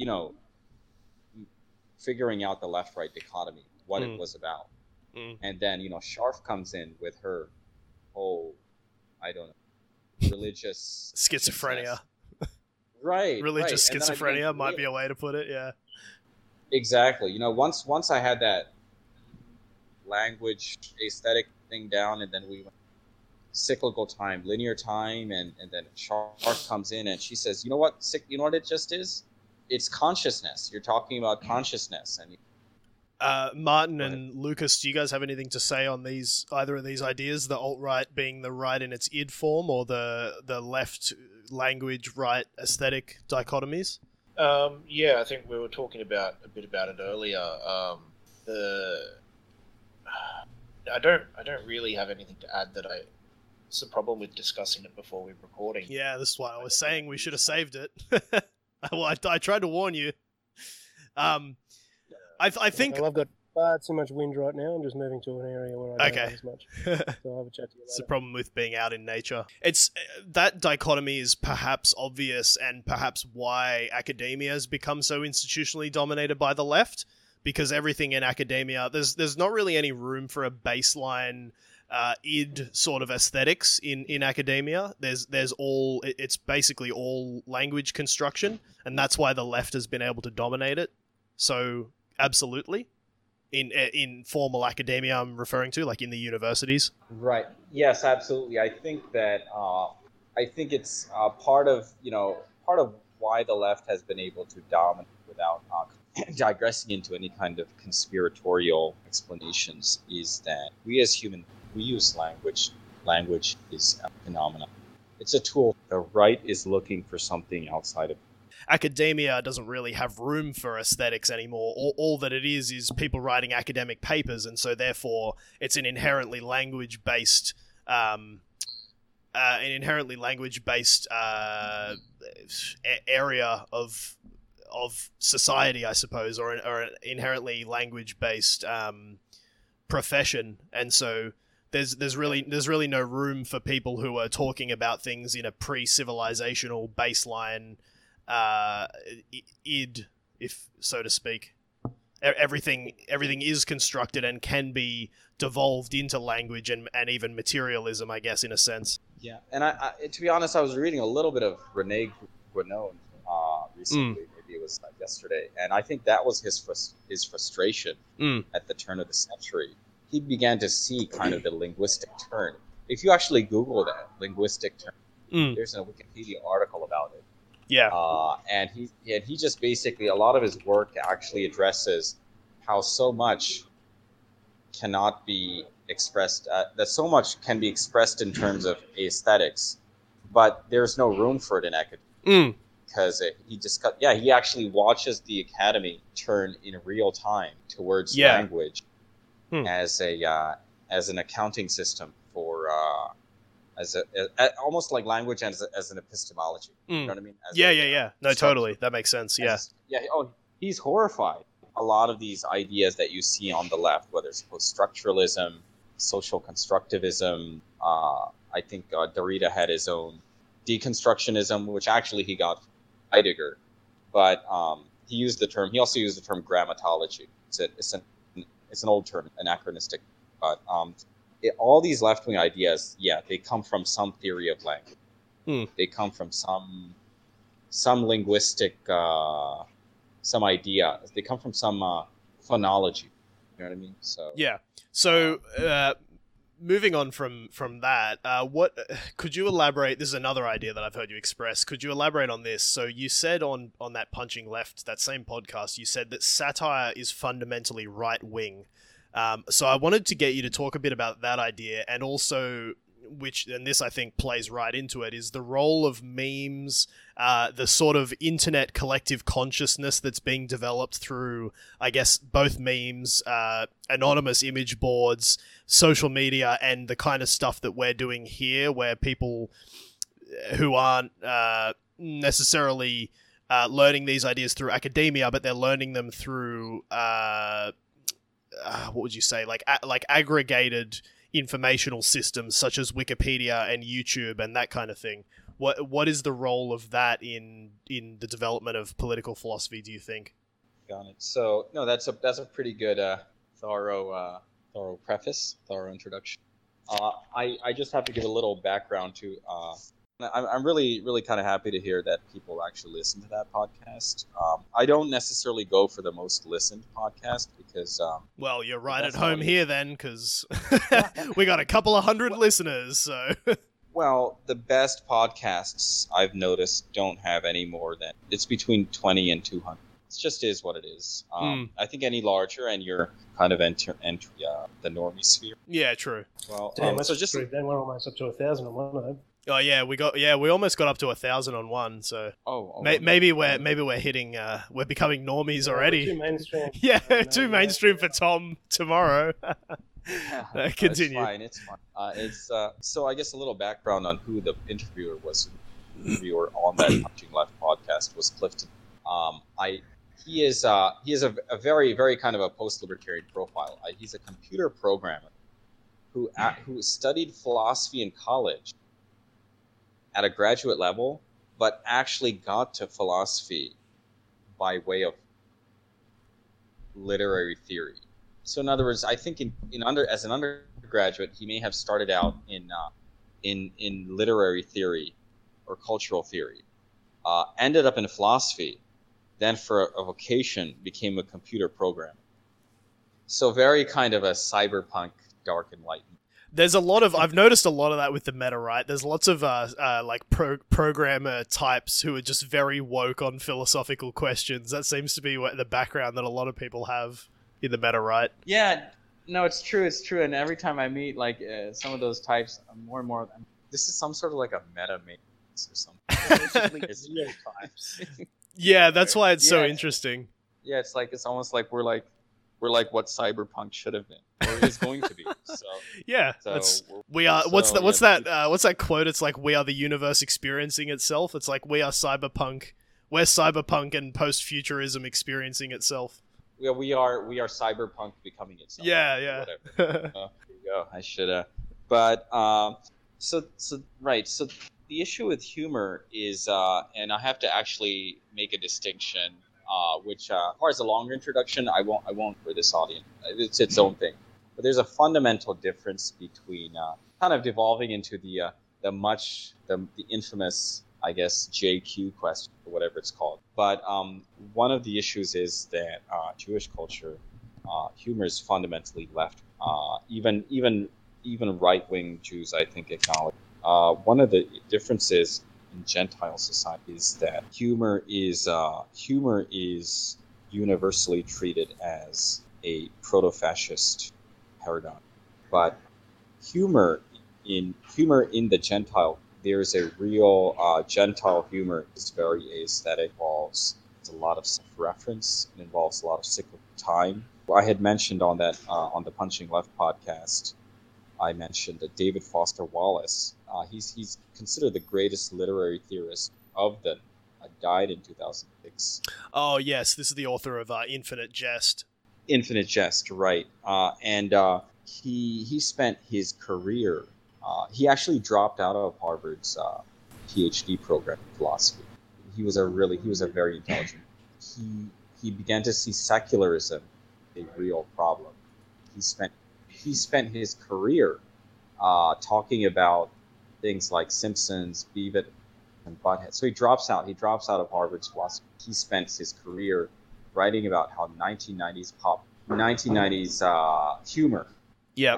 figuring out the left-right dichotomy, what it was about. And then, Sharf comes in with her whole, I don't know, religious schizophrenia. Right. Religious schizophrenia might be a way to put it, yeah. Exactly. Once I had that language aesthetic thing down, and then we went cyclical time, linear time, and then Sharf comes in and she says, you know what it just is? It's consciousness. You're talking about consciousness. And Martin and Lucas, do you guys have anything to say on either of these ideas, the alt-right being the right in its id form, or the left language right aesthetic dichotomies? Yeah, I think we were talking a bit about it earlier. I don't really have anything to add it's a problem with discussing it before we're recording. Yeah, this is why I was saying we should have saved it. Well, I tried to warn you. I think... Well, I've got far too much wind right now. I'm just moving to an area where I don't have as much. So I'll have a chat to you later. It's the problem with being out in nature. It's that dichotomy is perhaps obvious, and perhaps why academia has become so institutionally dominated by the left, because everything in academia, there's not really any room for a baseline id sort of aesthetics in academia. It's basically all language construction, and that's why the left has been able to dominate it. So absolutely, in formal academia, I'm referring to, like in the universities. Right. Yes, absolutely. I think that it's part of why the left has been able to dominate without digressing into any kind of conspiratorial explanations, is that we as humans, we use language. Language is a phenomenon. It's a tool. The right is looking for something outside of academia. Doesn't really have room for aesthetics anymore. All that it is people writing academic papers, and so therefore it's an inherently language-based area of society, I suppose, or an inherently language-based profession, and so there's really no room for people who are talking about things in a pre-civilizational baseline id if so to speak. Everything is constructed and can be devolved into language and even materialism, I guess, in a sense. Yeah, and I to be honest, I was reading a little bit of Rene Guénon recently. Maybe it was like yesterday, and I think that was his frustration at the turn of the century. He began to see kind of the linguistic turn. If you actually Google that linguistic turn, there's a Wikipedia article about it. Yeah, and he just basically, a lot of his work actually addresses how so much cannot be expressed, that so much can be expressed in terms of aesthetics, but there's no room for it in academia. Because he actually watches the academy turn in real time towards language as an accounting system for almost like language as an epistemology. You know what I mean? No, totally. That makes sense. He's horrified. A lot of these ideas that you see on the left, whether it's post-structuralism, social constructivism, I think Derrida had his own deconstructionism, which actually he got from Heidegger, but he also used the term grammatology. It's an old term, anachronistic, but all these left-wing ideas, they come from some theory of language. They come from some linguistic, some idea. They come from some phonology. You know what I mean? So moving on from that, what could you elaborate? This is another idea that I've heard you express. Could you elaborate on this? So you said on that Punching Left, that same podcast, you said that satire is fundamentally right-wing. So I wanted to get you to talk a bit about that idea, and also, and this I think plays right into it, is the role of memes, the sort of internet collective consciousness that's being developed through, I guess, both memes, anonymous image boards, social media, and the kind of stuff that we're doing here, where people who aren't necessarily learning these ideas through academia, but they're learning them through what would you say, like aggregated informational systems such as Wikipedia and YouTube and that kind of thing. What is the role of that in the development of political philosophy, do you think? Got it. So no, that's a pretty good thorough preface, thorough introduction. I just have to give a little background to. I'm really kind of happy to hear that people actually listen to that podcast. I don't necessarily go for the most listened podcast because. Well, you're right at home here then, because we got a couple of hundred listeners. So. Well, the best podcasts I've noticed don't have any more than, it's between 20 and 200. It just is what it is. I think any larger and you're kind of enter the normie sphere. Yeah, true. Well, Damn, so just then we're almost up to 1,000 on one of them. Oh yeah, we almost got up to 1,000 on one. So maybe we're hitting we're becoming normies already. Too mainstream. Too mainstream for Tom tomorrow. Continue. It's fine. So I guess a little background on who the interviewer was. The interviewer on that Punching Left podcast was Clifton. He is a very, very kind of a post-libertarian profile. He's a computer programmer who studied philosophy in college at a graduate level, but actually got to philosophy by way of literary theory. So in other words, I think as an undergraduate, he may have started out in literary theory or cultural theory, ended up in philosophy, then for a vocation became a computer programmer. So very kind of a cyberpunk, dark and light. There's I've noticed a lot of that with the meta, right? There's lots of programmer types who are just very woke on philosophical questions. That seems to be the background that a lot of people have in the meta, right? Yeah, no, it's true. And every time I meet some of those types, more and more, this is some sort of like a meta maintenance or something. It's real times. Yeah, that's why it's so interesting. Yeah, it's almost like we're like what cyberpunk should have been or is going to be. So yeah, we are. What's that quote? It's like we are the universe experiencing itself. It's like we are cyberpunk. We're cyberpunk and post-futurism experiencing itself. Yeah, we are cyberpunk becoming itself. Yeah. There you go. I should. But so the issue with humor is, and I have to actually make a distinction which requires a longer introduction. I won't for this audience. It's its own thing. But there's a fundamental difference between kind of devolving into the infamous, I guess, JQ question or whatever it's called. But one of the issues is that Jewish culture, humor is fundamentally left. Even right-wing Jews, I think, acknowledge. One of the differences in Gentile society is that humor is universally treated as a proto-fascist paradigm, but humor in the Gentile, there's a real Gentile humor. Is very aesthetic. Involves a lot of self-reference. It involves a lot of cyclical time. I had mentioned on the Punching Left podcast, I mentioned that David Foster Wallace. He's considered the greatest literary theorist of them. Died in 2006. Oh yes, this is the author of Infinite Jest. Infinite Jest, right? And he spent his career. He actually dropped out of Harvard's PhD program in philosophy. He was a very intelligent. He began to see secularism a real problem. He spent his career talking about things like Simpsons, Beavis, and Butthead. So he drops out of Harvard's philosophy. He spent his career writing about how 1990s humor. Yeah.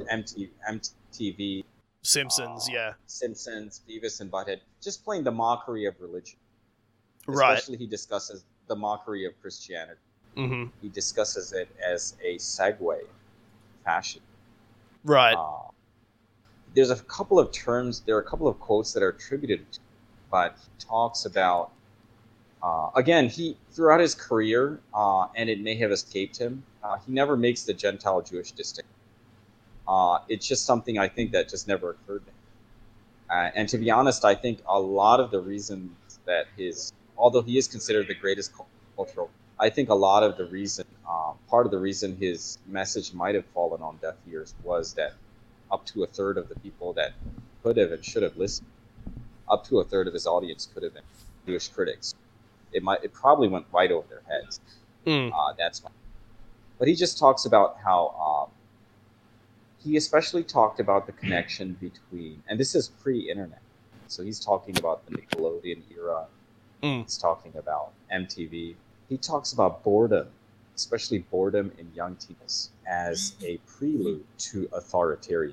MTV. Simpsons, Simpsons, Beavis and Butthead, just playing the mockery of religion. Right. Especially he discusses the mockery of Christianity. Mm-hmm. He discusses it as a segue, fashion. Right. There are a couple of quotes that are attributed to him, but he talks about, again, throughout his career, and it may have escaped him, he never makes the Gentile-Jewish distinction. It's just something I think that just never occurred to him. And to be honest, I think a lot of the reasons that although he is considered the greatest cultural, I think a lot of the reason, part of the reason his message might have fallen on deaf ears was that up to a third of the people that could have and should have listened, up to a third of his audience could have been Jewish critics. It probably went right over their heads. That's why. But he just talks about how he especially talked about the connection between, and this is pre-internet, so he's talking about the Nickelodeon era. He's talking about MTV. He talks about boredom, especially boredom in young teens, as a prelude to authoritarian.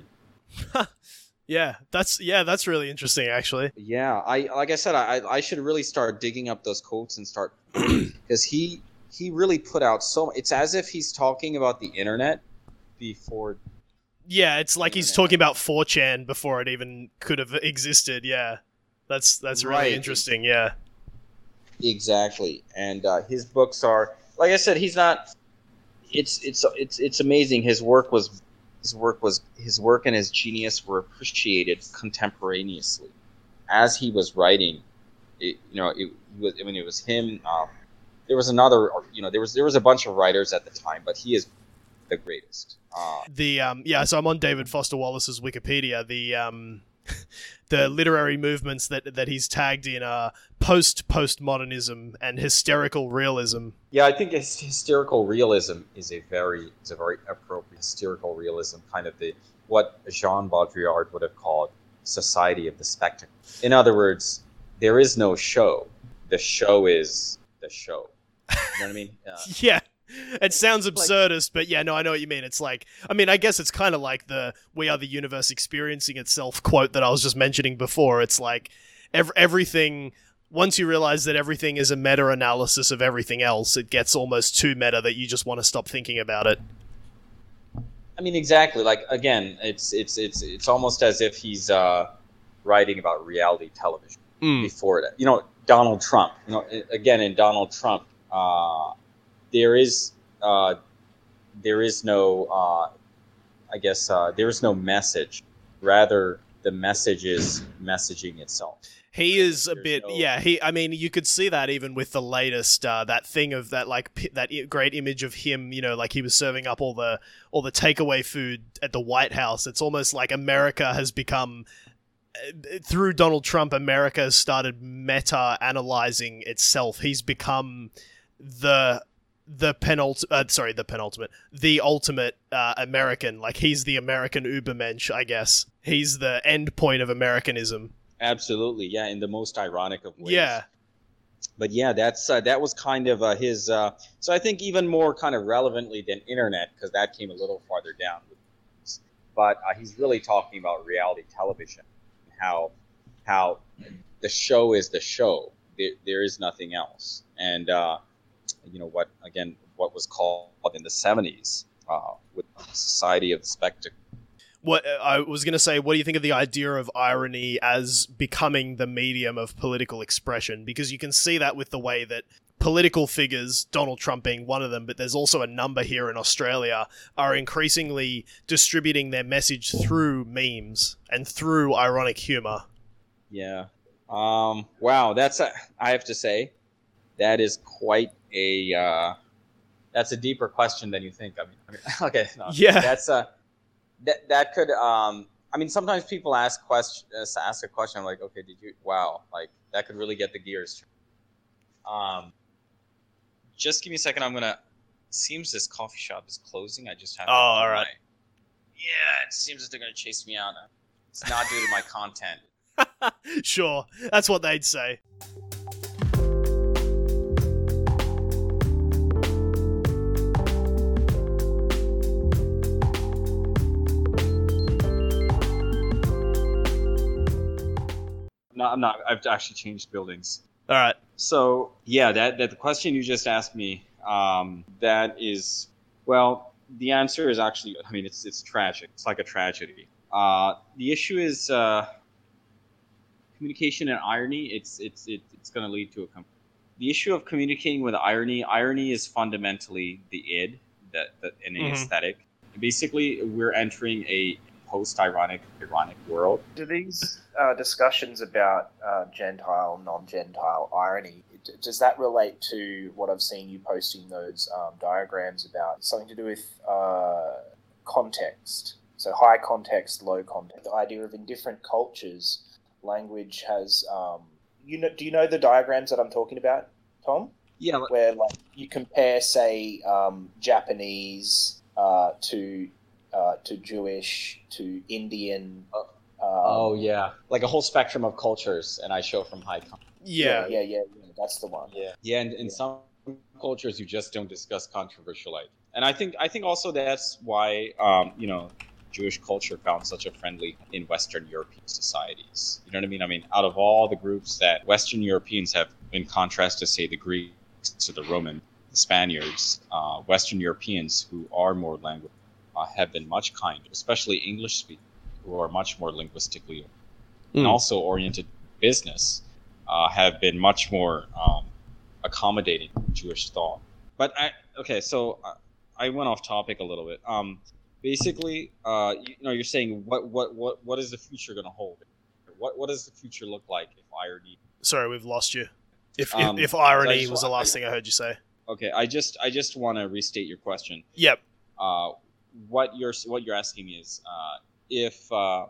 That's really interesting, actually. Yeah, like I said, I should really start digging up those quotes and start, because he really put out it's as if he's talking about the internet before. Yeah, it's like he's talking about 4chan before it even could have existed. Yeah, that's really interesting. Yeah, exactly. And his books are, like I said, he's not. It's amazing. His work and his genius were appreciated contemporaneously as he was writing. It was him. There was another. There was a bunch of writers at the time, but he is the greatest. So I'm on David Foster Wallace's Wikipedia. The literary movements that he's tagged in postmodernism and hysterical realism. Yeah, I think hysterical realism is a very appropriate hysterical realism, kind of what Jean Baudrillard would have called society of the spectacle. In other words, there is no show. The show is the show. You know what I mean? Yeah. It sounds absurdist, but yeah, no, I know what you mean. It's like, I guess it's kind of like the "We are the universe experiencing itself" quote that I was just mentioning before. It's like everything, once you realize that everything is a meta-analysis of everything else, it gets almost too meta that you just want to stop thinking about it. Exactly. Like, again, it's almost as if he's writing about reality television before that. Donald Trump. Again, in Donald Trump, there is no message. Rather, the message is messaging itself. He is a bit, you could see that even with the latest, that thing of that, that great image of him, like he was serving up all the takeaway food at the White House. It's almost like America has become, through Donald Trump, America has started meta-analyzing itself. He's become the ultimate American. Like, he's the American Übermensch, I guess. He's the end point of Americanism. Absolutely, yeah, in the most ironic of ways. Yeah. But yeah, that was kind of his. So I think even more kind of relevantly than internet, because that came a little farther down. But he's really talking about reality television, and how the show is the show. There is nothing else. And what was called in the 70s with Society of the Spectacle. What I was going to say, what do you think of the idea of irony as becoming the medium of political expression? Because you can see that with the way that political figures, Donald Trump being one of them, but there's also a number here in Australia, are increasingly distributing their message through memes and through ironic humor. Yeah. Wow. I have to say, that is quite that's a deeper question than you think. I mean okay. No, yeah. That's that could sometimes people ask a question like, okay, like that could really get the gears turned. Just give me a second. Seems this coffee shop is closing. I just have all right. Yeah, it seems that they're gonna chase me out. It's not due to my content. Sure, that's what they'd say. No, I'm not. I've actually changed buildings. All right. So yeah, that the question you just asked me, that is, well, the answer is actually, it's tragic. It's like a tragedy. The issue is communication and irony. It's going to lead to the issue of communicating with irony. Irony is fundamentally the id, an aesthetic. Basically, we're entering a post-ironic world. Do these discussions about Gentile, non-Gentile irony, does that relate to what I've seen you posting those diagrams about? Something to do with context. So high context, low context. The idea of in different cultures, language has... do you know the diagrams that I'm talking about, Tom? Yeah. Where like you compare, say, Japanese to Jewish, to Indian. Yeah, like a whole spectrum of cultures, and I show from high. Yeah, that's the one. Yeah, and in some cultures you just don't discuss controversial ideas, and I think also that's why Jewish culture found such a friendly in Western European societies. You know what I mean? I mean, out of all the groups that Western Europeans have, in contrast to say the Greeks or the Roman, the Spaniards, Western Europeans who are more language. Have been much kinder, especially English speakers who are much more linguistically and also oriented business, have been much more accommodating to Jewish thought. But I went off topic a little bit. Basically, you're saying what is the future going to hold? What does the future look like if irony? Sorry, we've lost you. If irony was the last thing I heard you say. Okay, I just want to restate your question. Yep. What you're asking me is if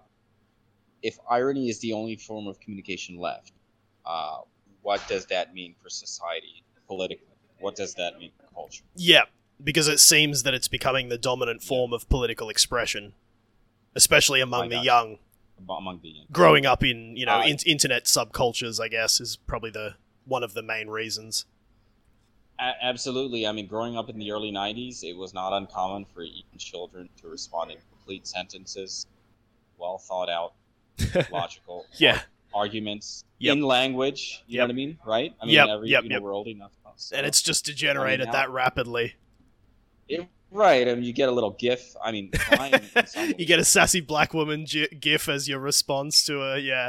irony is the only form of communication left, what does that mean for society politically? What does that mean for culture? Yeah, because it seems that it's becoming the dominant form of political expression, especially among the young. Among the young. Growing up in internet subcultures, I guess, is probably one of the main reasons. Absolutely. I mean, growing up in the early 90s, it was not uncommon for even children to respond in complete sentences, well thought out, logical arguments in language. You know what I mean? Right? I mean, we're old enough now. So, and it's just degenerated that rapidly. Right. I mean, you get a little GIF. I mean, you get a sassy black woman GIF as your response to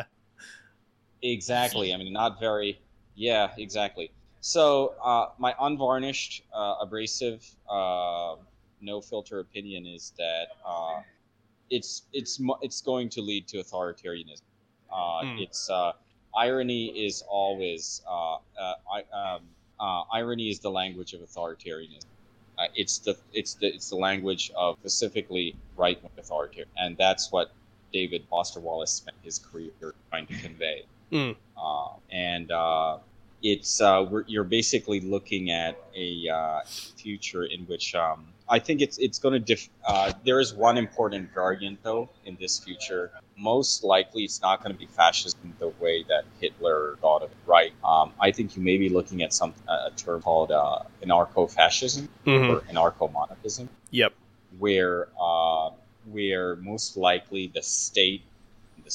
Exactly. I mean, not very... Yeah, exactly. So my unvarnished, abrasive, no filter opinion is that it's going to lead to authoritarianism. It's irony is always irony is the language of authoritarianism. It's the language of specifically right-wing authoritarian, and that's what David Foster Wallace spent his career trying to convey. you're basically looking at a future in which I think it's going to there is one important variant though in this future. Most likely, it's not going to be fascism the way that Hitler thought of it. Right? I think you may be looking at a term called anarcho-fascism or anarcho-monarchism. Yep. Where most likely the state and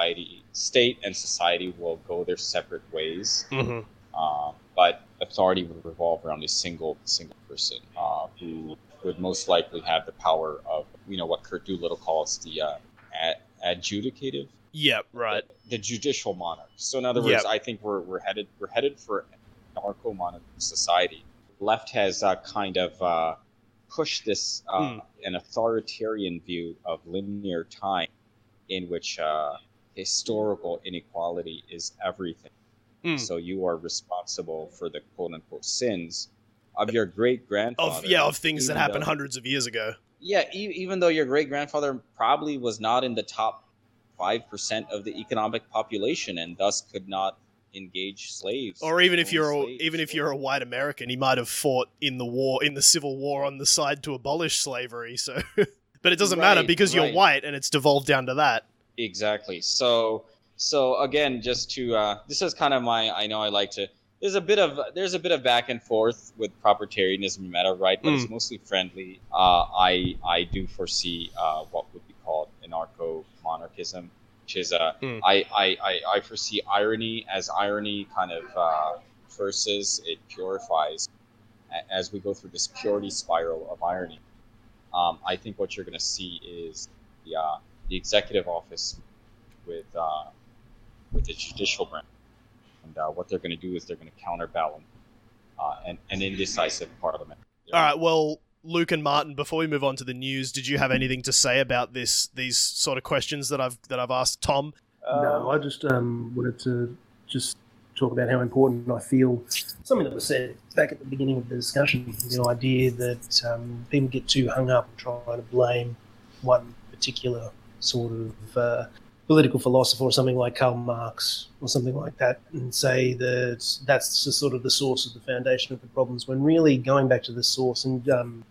society will go their separate ways. But authority would revolve around a single person who would most likely have the power of, what Kurt Doolittle calls the adjudicative. Yep, right. The judicial monarch. So in other words, I think we're headed for an anarcho-monarch society. Left has kind of pushed this an authoritarian view of linear time, in which historical inequality is everything. So you are responsible for the quote-unquote sins of your great-grandfather. Of things that happened hundreds of years ago. Yeah, even though your great-grandfather probably was not in the top 5% of the economic population and thus could not engage slaves. Or even if you're a white American, he might have fought in the Civil War on the side to abolish slavery. So, but it doesn't matter because you're white and it's devolved down to that. Exactly. So again, just to this is kind of there's a bit of back and forth with propertarianism and meta right, but it's mostly friendly. I do foresee what would be called anarcho-monarchism, which is I foresee irony as irony kind of versus it purifies as we go through this purity spiral of irony. I think what you're going to see is the executive office with the judicial branch. And what they're going to do is they're going to counterbalance an indecisive parliament. All right, well, Luke and Martin, before we move on to the news, did you have anything to say about these sort of questions that I've asked Tom? No, I just wanted to just talk about how important I feel something that was said back at the beginning of the discussion, the idea that people get too hung up and trying to blame one particular sort of political philosopher or something like Karl Marx or something like that, and say that that's just sort of the source of the foundation of the problems, when really going back to the source, and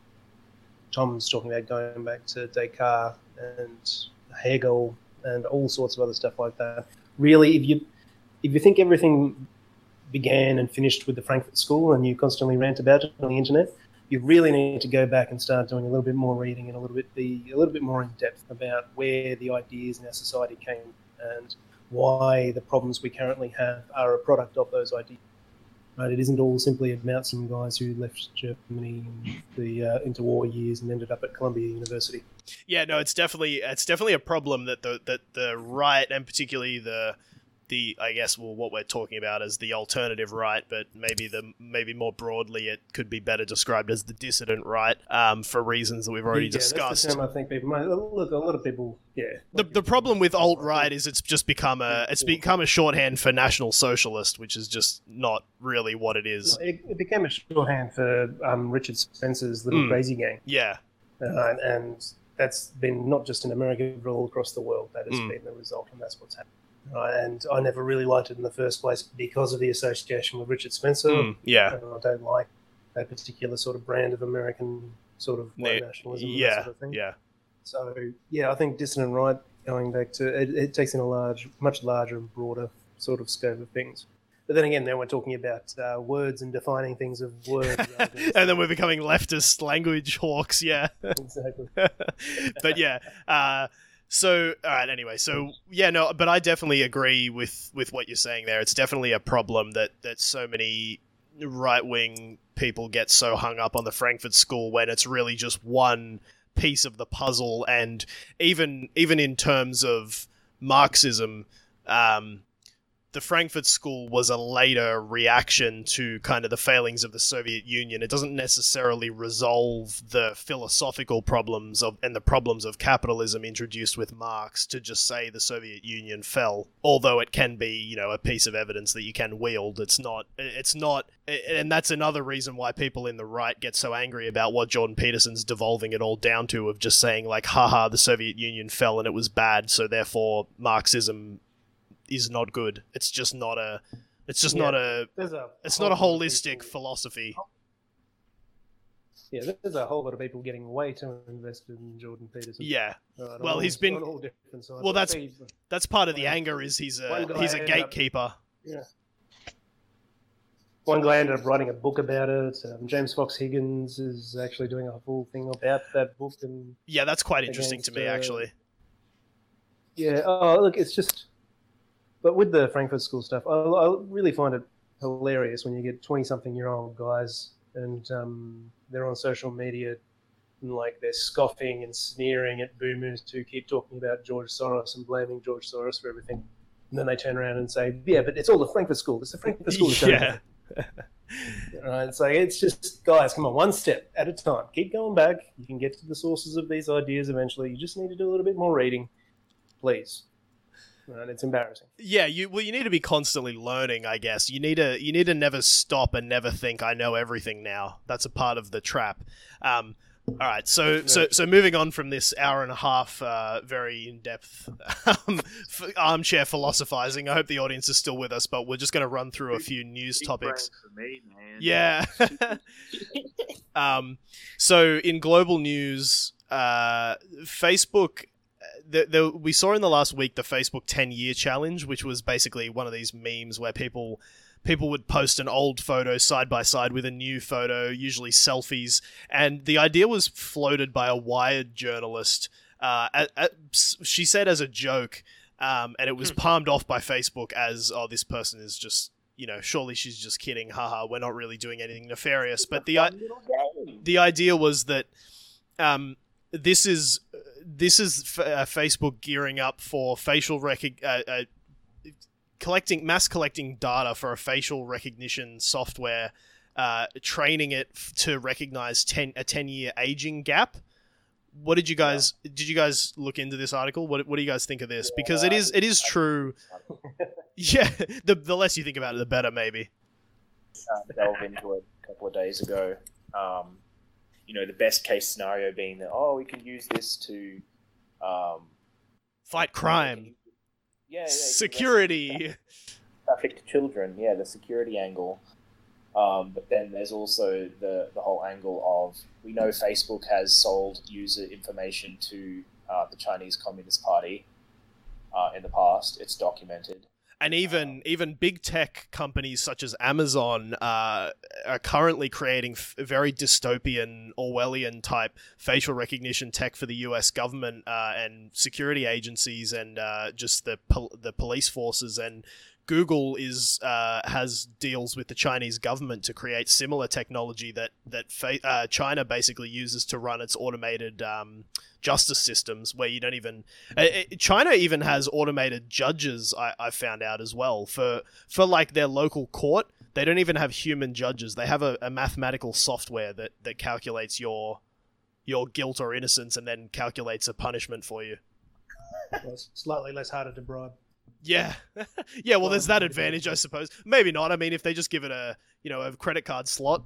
Tom's talking about going back to Descartes and Hegel and all sorts of other stuff like that. Really, if you think everything began and finished with the Frankfurt School and you constantly rant about it on the internet, you really need to go back and start doing a little bit more reading and be a little bit more in depth about where the ideas in our society came and why the problems we currently have are a product of those ideas. Right? It isn't all simply about some guys who left Germany in the interwar years and ended up at Columbia University. Yeah, no, it's definitely a problem that the right, and particularly the I guess what we're talking about is the alternative right, but maybe more broadly it could be better described as the dissident right, for reasons that we've already discussed. That's the term I think people might look. A lot of people, The problem with alt right is it's just become a shorthand for National Socialist, which is just not really what it is. No, it became a shorthand for Richard Spencer's Little Crazy Gang. Yeah, and that's been not just in America but all across the world. That has been the result, and that's what's happened. And I never really liked it in the first place because of the association with Richard Spencer. Yeah. I don't like that particular sort of brand of American sort of white nationalism. Yeah, that sort of thing. yeah. So, I think dissident right, going back to it takes in a much larger and broader sort of scope of things. But then again, now we're talking about words and defining things of words. And then we're becoming leftist language hawks, yeah. Exactly. But yeah, so, all right, anyway, but I definitely agree with what you're saying there. It's definitely a problem that so many right-wing people get so hung up on the Frankfurt School when it's really just one piece of the puzzle. And even in terms of Marxism, the Frankfurt School was a later reaction to kind of the failings of the Soviet Union. It doesn't necessarily resolve the philosophical problems and the problems of capitalism introduced with Marx to just say the Soviet Union fell, although it can be, a piece of evidence that you can wield. It's not, and that's another reason why people in the right get so angry about what Jordan Peterson's devolving it all down to, of just saying like, haha, the Soviet Union fell and it was bad, so therefore Marxism is not good. It's just not It's just not a holistic philosophy. Yeah, there's a whole lot of people getting way too invested in Jordan Peterson. Yeah, well, he's been. All different sides. Well, that's part of the anger is he's a gatekeeper. Yeah. One guy ended up writing a book about it. James Fox Higgins is actually doing a full thing about that book. And yeah, that's quite interesting to me, actually. Yeah. Oh, look, it's just. But with the Frankfurt School stuff, I really find it hilarious when you get 20-something-year-old guys and they're on social media and like they're scoffing and sneering at boomers who keep talking about George Soros and blaming George Soros for everything. And then they turn around and say, yeah, but it's all the Frankfurt School. It's the Frankfurt School. Yeah. Right, so it's just, guys, come on, one step at a time. Keep going back. You can get to the sources of these ideas eventually. You just need to do a little bit more reading, please. Right, it's embarrassing. Yeah, you need to be constantly learning, I guess. You need to never stop and never think I know everything now. That's a part of the trap. All right, so moving on from this hour and a half, very in-depth armchair philosophizing. I hope the audience is still with us, but we're just going to run through a few news topics. For me, man. Yeah. So in global news, Facebook. We saw in the last week the Facebook 10-year challenge, which was basically one of these memes where people would post an old photo side by side with a new photo, usually selfies, and the idea was floated by a Wired journalist. She said as a joke, and it was palmed off by Facebook as, "Oh, this person is just, surely she's just kidding. Haha, we're not really doing anything nefarious." But the idea was that this is Facebook gearing up for mass collecting data for a facial recognition software, training it to recognize a 10-year aging gap. What did you guys look into this article? What do you guys think of this? Because it is true. Yeah, the less you think about it, the better, maybe. Delve into it a couple of days ago. The best case scenario being that, we can use this to fight crime. Security. Trafficked children, the security angle. But then there's also the whole angle of, we know Facebook has sold user information to the Chinese Communist Party in the past. It's documented. And even big tech companies such as Amazon are currently creating very dystopian, Orwellian type facial recognition tech for the US government and security agencies and just the police forces. And Google has deals with the Chinese government to create similar technology that China basically uses to run its automated justice systems, where you don't even China even has automated judges. I found out as well for like their local court. They don't even have human judges. They have a mathematical software that calculates your guilt or innocence and then calculates a punishment for you. Well, it's slightly less harder to bribe. Yeah. Yeah, well, there's that advantage, I suppose. Maybe not. I mean, if they just give it a credit card slot.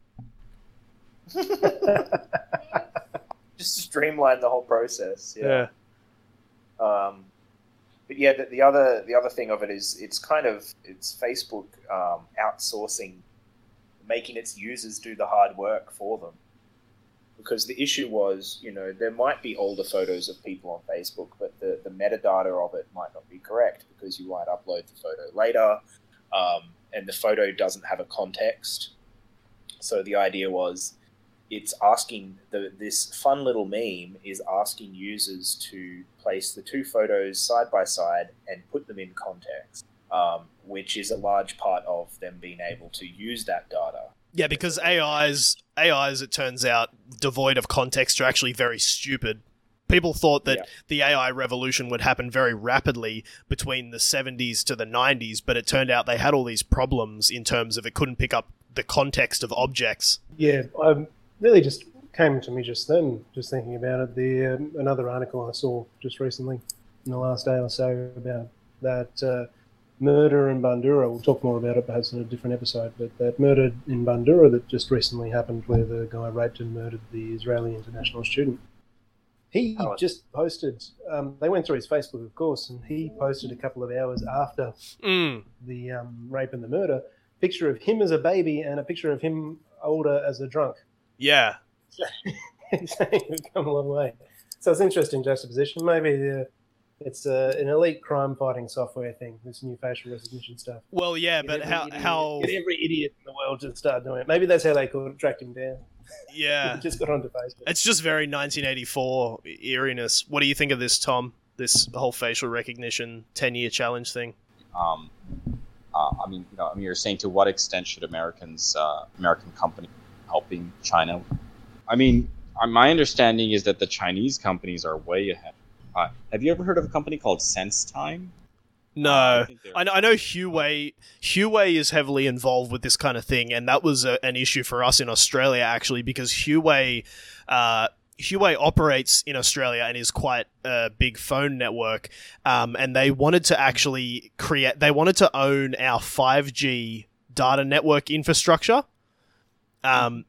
Just to streamline the whole process. Yeah. But yeah, the other thing of it is it's Facebook outsourcing, making its users do the hard work for them. Because the issue was, there might be older photos of people on Facebook, but the metadata of it might not be correct because you might upload the photo later, and the photo doesn't have a context. So the idea was, it's asking, this fun little meme is asking users to place the two photos side by side and put them in context, which is a large part of them being able to use that data. Yeah, because AIs, it turns out, devoid of context, are actually very stupid. People thought that the AI revolution would happen very rapidly between the 70s to the 90s, but it turned out they had all these problems in terms of it couldn't pick up the context of objects. Yeah, really just came to me just then, just thinking about it. Another article I saw just recently in the last day or so about that murder in Bandura. We'll talk more about it perhaps in a different episode, but that murder in Bandura that just recently happened where the guy raped and murdered the Israeli international student. He just posted, they went through his Facebook, of course, and he posted a couple of hours after the rape and the murder, picture of him as a baby and a picture of him older as a drunk. Yeah. Saying we've come a long way. So it's interesting juxtaposition. Maybe it's an elite crime-fighting software thing, this new facial recognition stuff. Well, yeah, but how... Get every idiot in the world to start doing it. Maybe that's how they could track him down. Yeah. Just got onto Facebook. It's just very 1984 eeriness. What do you think of this, Tom? This whole facial recognition 10-year challenge thing? I mean, you're saying to what extent should American companies helping China? I mean, my understanding is that the Chinese companies are way ahead. Have you ever heard of a company called SenseTime? No. I know Huawei is heavily involved with this kind of thing, and that was an issue for us in Australia, actually, because Huawei operates in Australia and is quite a big phone network, and they wanted to actually own our 5G data network infrastructure. But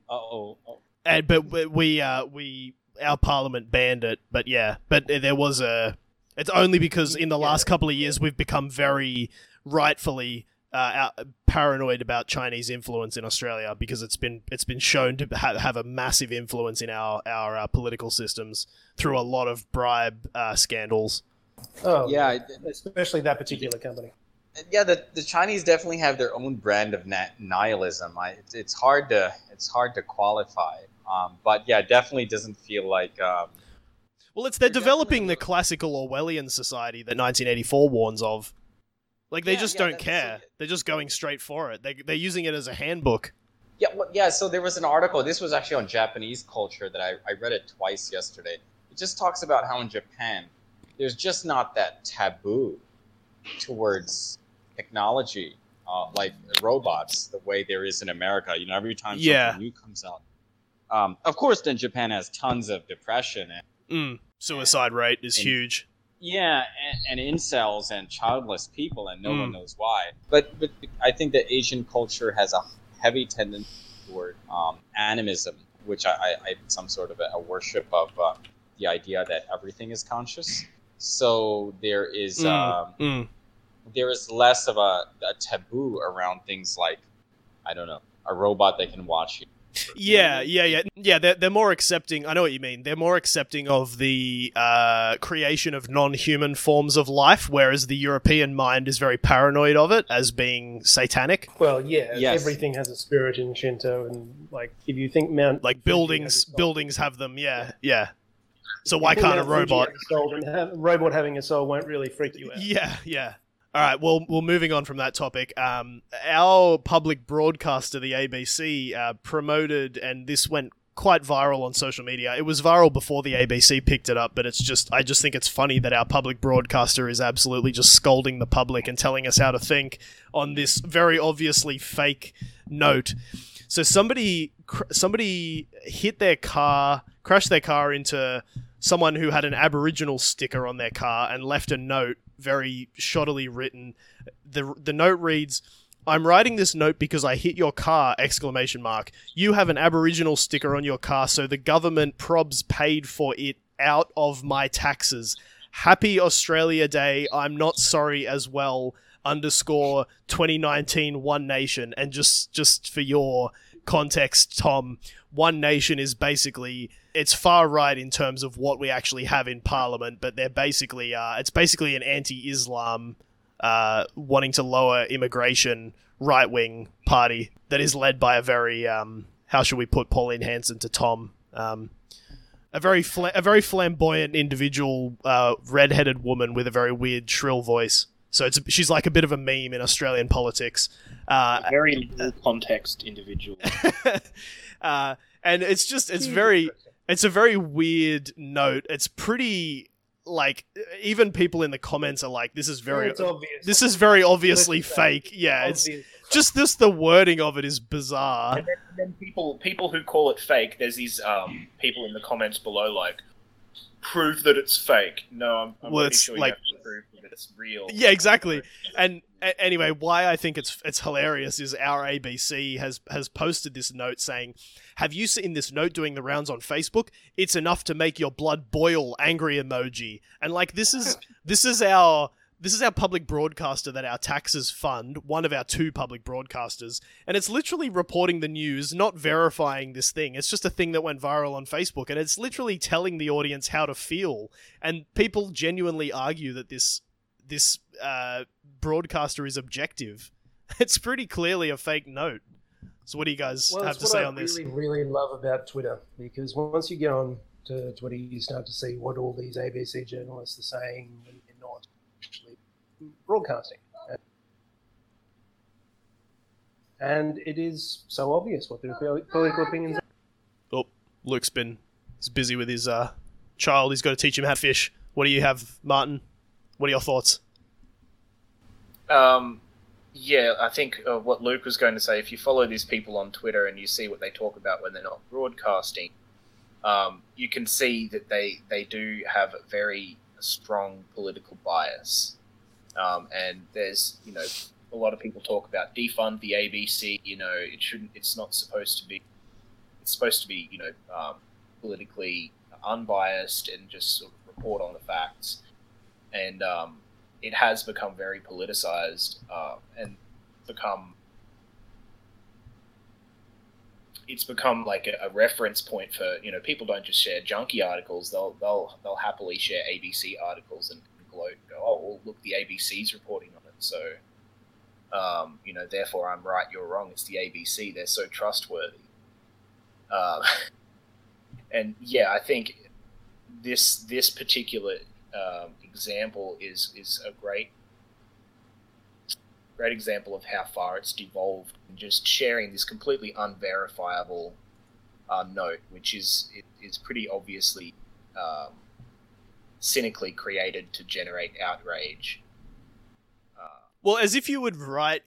our parliament banned it. But there was it's only because in the last couple of years we've become very rightfully paranoid about Chinese influence in Australia, because it's been shown to have a massive influence in our political systems through a lot of bribe scandals. Oh yeah, especially that particular company. Yeah, the Chinese definitely have their own brand of nihilism. It's hard to qualify, but yeah, it definitely doesn't feel like. Well, they're developing the classical Orwellian society that 1984 warns of. Like, they just don't care. They're just going straight for it. They're using it as a handbook. Yeah, so there was an article. This was actually on Japanese culture that I read it twice yesterday. It just talks about how in Japan, there's just not that taboo towards technology, like robots, the way there is in America. Every time something new comes out. Of course, then Japan has tons of depression and suicide rate is huge. Yeah, and incels and childless people, and no one knows why. But I think that Asian culture has a heavy tendency toward animism, which I some sort of a worship of the idea that everything is conscious. So there is less of a taboo around things like, I don't know, a robot that can watch you. Yeah. They're more accepting. I know what you mean. They're more accepting of the creation of non-human forms of life, whereas the European mind is very paranoid of it as being satanic. Well, everything has a spirit in Shinto, and like if you think buildings have them. Yeah. So why can't a robot? A robot having a soul won't really freak you out. Yeah. All right, well, moving on from that topic, our public broadcaster, the ABC, promoted, and this went quite viral on social media. It was viral before the ABC picked it up, but I just think it's funny that our public broadcaster is absolutely just scolding the public and telling us how to think on this very obviously fake note. So somebody crashed their car into someone who had an Aboriginal sticker on their car and left a note, very shoddily written. The note reads, "I'm writing this note because I hit your car, ! You have an Aboriginal sticker on your car, so the government probs paid for it out of my taxes. Happy Australia Day, I'm not sorry as well, _2019 One Nation." And just for your context, Tom, One Nation is basically... It's far right in terms of what we actually have in Parliament, but they're basically it's basically an anti-Islam, wanting to lower immigration right-wing party that is led by a very how should we put Pauline Hanson to Tom, a very flamboyant individual, red-headed woman with a very weird shrill voice. So she's like a bit of a meme in Australian politics. A very low context individual. And it's a very weird note. It's pretty, like, even people in the comments are like, this is very obviously fake. Yeah, it's just the wording of it is bizarre. And then people who call it fake, there's these people in the comments below like, prove that it's fake. No, I'm Well, pretty it's sure like- you have to prove that it's real. Yeah, exactly. And anyway, why I think it's hilarious is our ABC has posted this note saying, "Have you seen this note doing the rounds on Facebook? It's enough to make your blood boil." Angry emoji. And like this is our public broadcaster that our taxes fund, one of our two public broadcasters, and it's literally reporting the news, not verifying this thing. It's just a thing that went viral on Facebook, and it's literally telling the audience how to feel. And people genuinely argue that this broadcaster is objective. It's pretty clearly a fake note. So what do you guys have to say on this? What I really love about Twitter, because once you get on to Twitter, you start to see what all these ABC journalists are saying when they're not actually broadcasting. And it is so obvious what their political opinions are. Oh, Luke's he's busy with his child. He's got to teach him how to fish. What do you have, Martin? What are your thoughts? Yeah, I think what Luke was going to say, if you follow these people on Twitter and you see what they talk about when they're not broadcasting, you can see that they do have a very strong political bias. And there's, a lot of people talk about defund the ABC, it's supposed to be, politically unbiased and just sort of report on the facts. And it has become very politicized and it's become like a reference point for, people don't just share junky articles. They'll happily share ABC articles and gloat and go, oh, well, look, the ABC's reporting on it. So, therefore I'm right, you're wrong. It's the ABC. They're so trustworthy. And yeah, I think this particular example is a great example of how far it's devolved, and just sharing this completely unverifiable note, which is pretty obviously cynically created to generate outrage. Well, as if you would write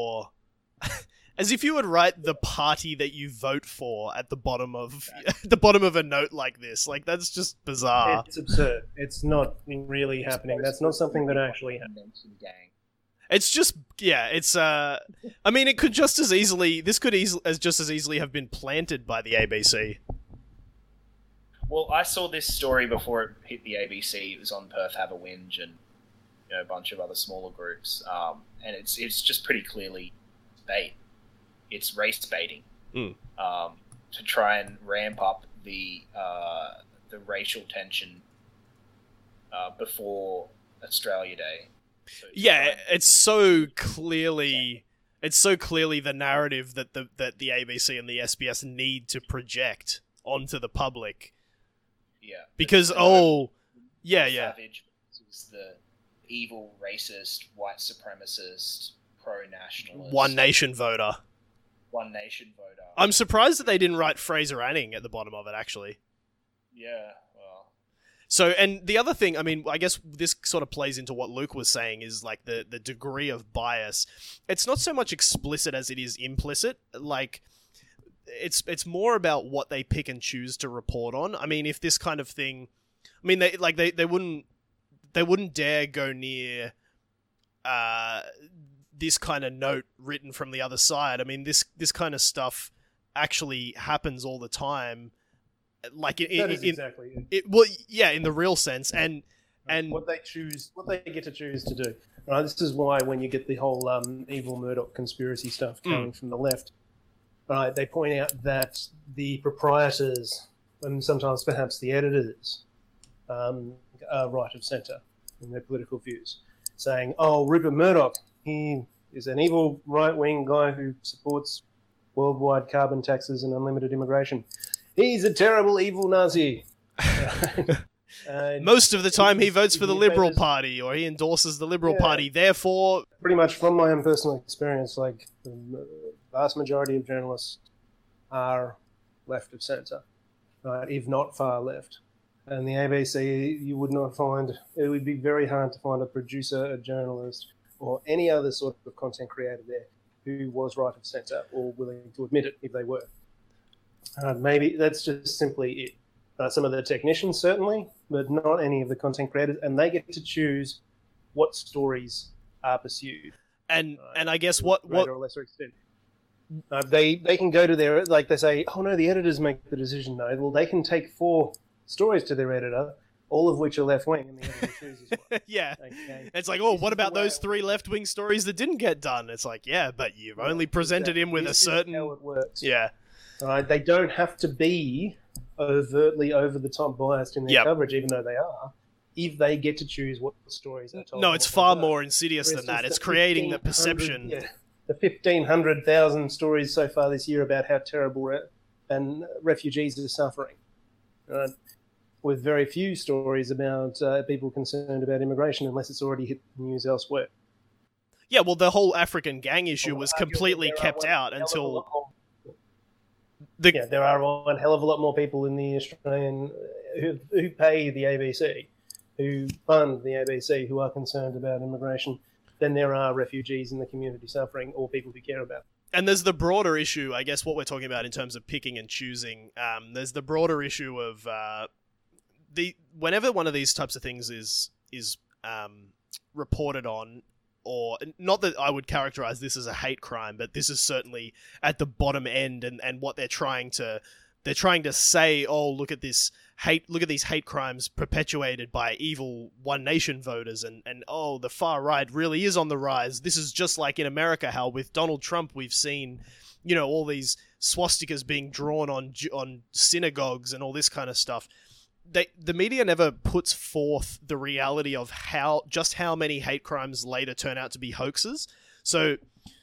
the party that you vote for at the bottom of a note like this. Like, that's just bizarre. It's absurd. It's not really happening. That's not something that actually happens. It's just, yeah, it's, I mean, it could just as easily, just as easily have been planted by the ABC. Well, I saw this story before it hit the ABC. It was on Perth Have a Whinge and a bunch of other smaller groups. And it's just pretty clearly bait. It's race baiting to try and ramp up the racial tension before Australia Day. So it's so clearly the narrative that the ABC and the SBS need to project onto the public. Yeah, because Savage was the evil, racist, white supremacist, pro-nationalist, One Nation voter. I'm surprised that they didn't write Fraser Anning at the bottom of it, actually. Yeah, well. So, and the other thing, I mean, I guess this sort of plays into what Luke was saying, is like the degree of bias. It's not so much explicit as it is implicit. Like, it's more about what they pick and choose to report on. I mean, if this kind of thing, I mean, they wouldn't dare go near this kind of note written from the other side. I mean, this kind of stuff actually happens all the time. Like exactly it. Well, yeah, in the real sense, and what they get to choose to do. Right, this is why when you get the whole evil Murdoch conspiracy stuff coming from the left, right, they point out that the proprietors and sometimes perhaps the editors are right of centre in their political views, saying, "Oh, Rupert Murdoch, he is an evil right-wing guy who supports worldwide carbon taxes and unlimited immigration. He's a terrible, evil Nazi." Most of the time he votes for the Liberal Party, or he endorses the Liberal Party, therefore... Pretty much from my own personal experience, like, the vast majority of journalists are left of centre, right, if not far left. And the ABC, you would not find... It would be very hard to find a producer, a journalist, or any other sort of content creator there who was right of centre or willing to admit it if they were. Maybe that's just simply it. Some of the technicians, certainly, but not any of the content creators. And they get to choose what stories are pursued. And I guess what greater or lesser extent. They can go to their, like they say, oh no, the editors make the decision. No, well, they can take 4 stories to their editor, all of which are left wing, and the editor chooses one. Yeah. Okay. It's like, oh, what about those 3 left wing stories that didn't get done? It's like, yeah, but you've only presented him with a certain. How it works. Yeah. They don't have to be overtly over the top biased in their coverage, even though they are. If they get to choose what stories are told. No, it's far more insidious than that. It's creating the perception. Yeah. The 1,500,000 stories so far this year about how terrible and refugees are suffering, with very few stories about people concerned about immigration, unless it's already hit the news elsewhere. Yeah, well, the whole African gang issue was completely kept out until. There are one hell of a lot more people in the Australian who pay the ABC, who fund the ABC, who are concerned about immigration, than there are refugees in the community suffering or people who care about it. And there's the broader issue, I guess, what we're talking about in terms of picking and choosing. There's the broader issue of whenever one of these types of things is reported on, or not that I would characterize this as a hate crime, but this is certainly at the bottom end, and what they're trying to say, oh, look at these hate crimes perpetuated by evil One Nation voters, and oh, the far right really is on the rise. This is just like in America, how with Donald Trump we've seen, all these swastikas being drawn on synagogues and all this kind of stuff. The media never puts forth the reality of how many hate crimes later turn out to be hoaxes. So,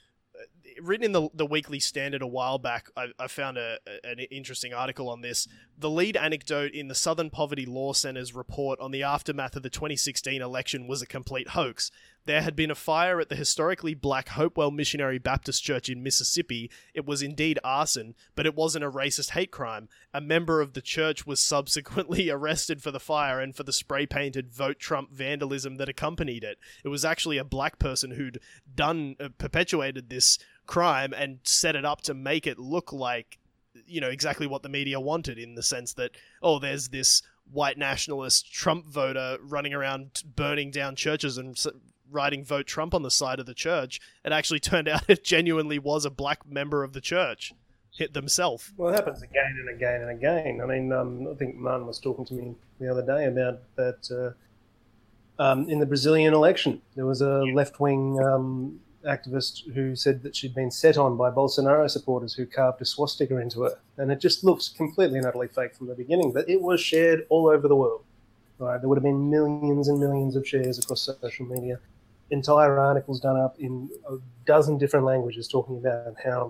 written in the Weekly Standard a while back, I found an interesting article on this. The lead anecdote in the Southern Poverty Law Center's report on the aftermath of the 2016 election was a complete hoax. There had been a fire at the historically black Hopewell Missionary Baptist Church in Mississippi. It was indeed arson, but it wasn't a racist hate crime. A member of the church was subsequently arrested for the fire and for the spray-painted Vote Trump vandalism that accompanied it. It was actually a black person who'd perpetuated this crime and set it up to make it look like, exactly what the media wanted, in the sense that, oh, there's this white nationalist Trump voter running around burning down churches and writing Vote Trump on the side of the church. It actually turned out it genuinely was a black member of the church hit themselves. Well, it happens again and again and again. I mean, I think Martin was talking to me the other day about that in the Brazilian election. There was a left-wing activist who said that she'd been set on by Bolsonaro supporters who carved a swastika into her. And it just looks completely and utterly fake from the beginning, but it was shared all over the world. Right? There would have been millions and millions of shares across social media. Entire articles done up in a dozen different languages talking about how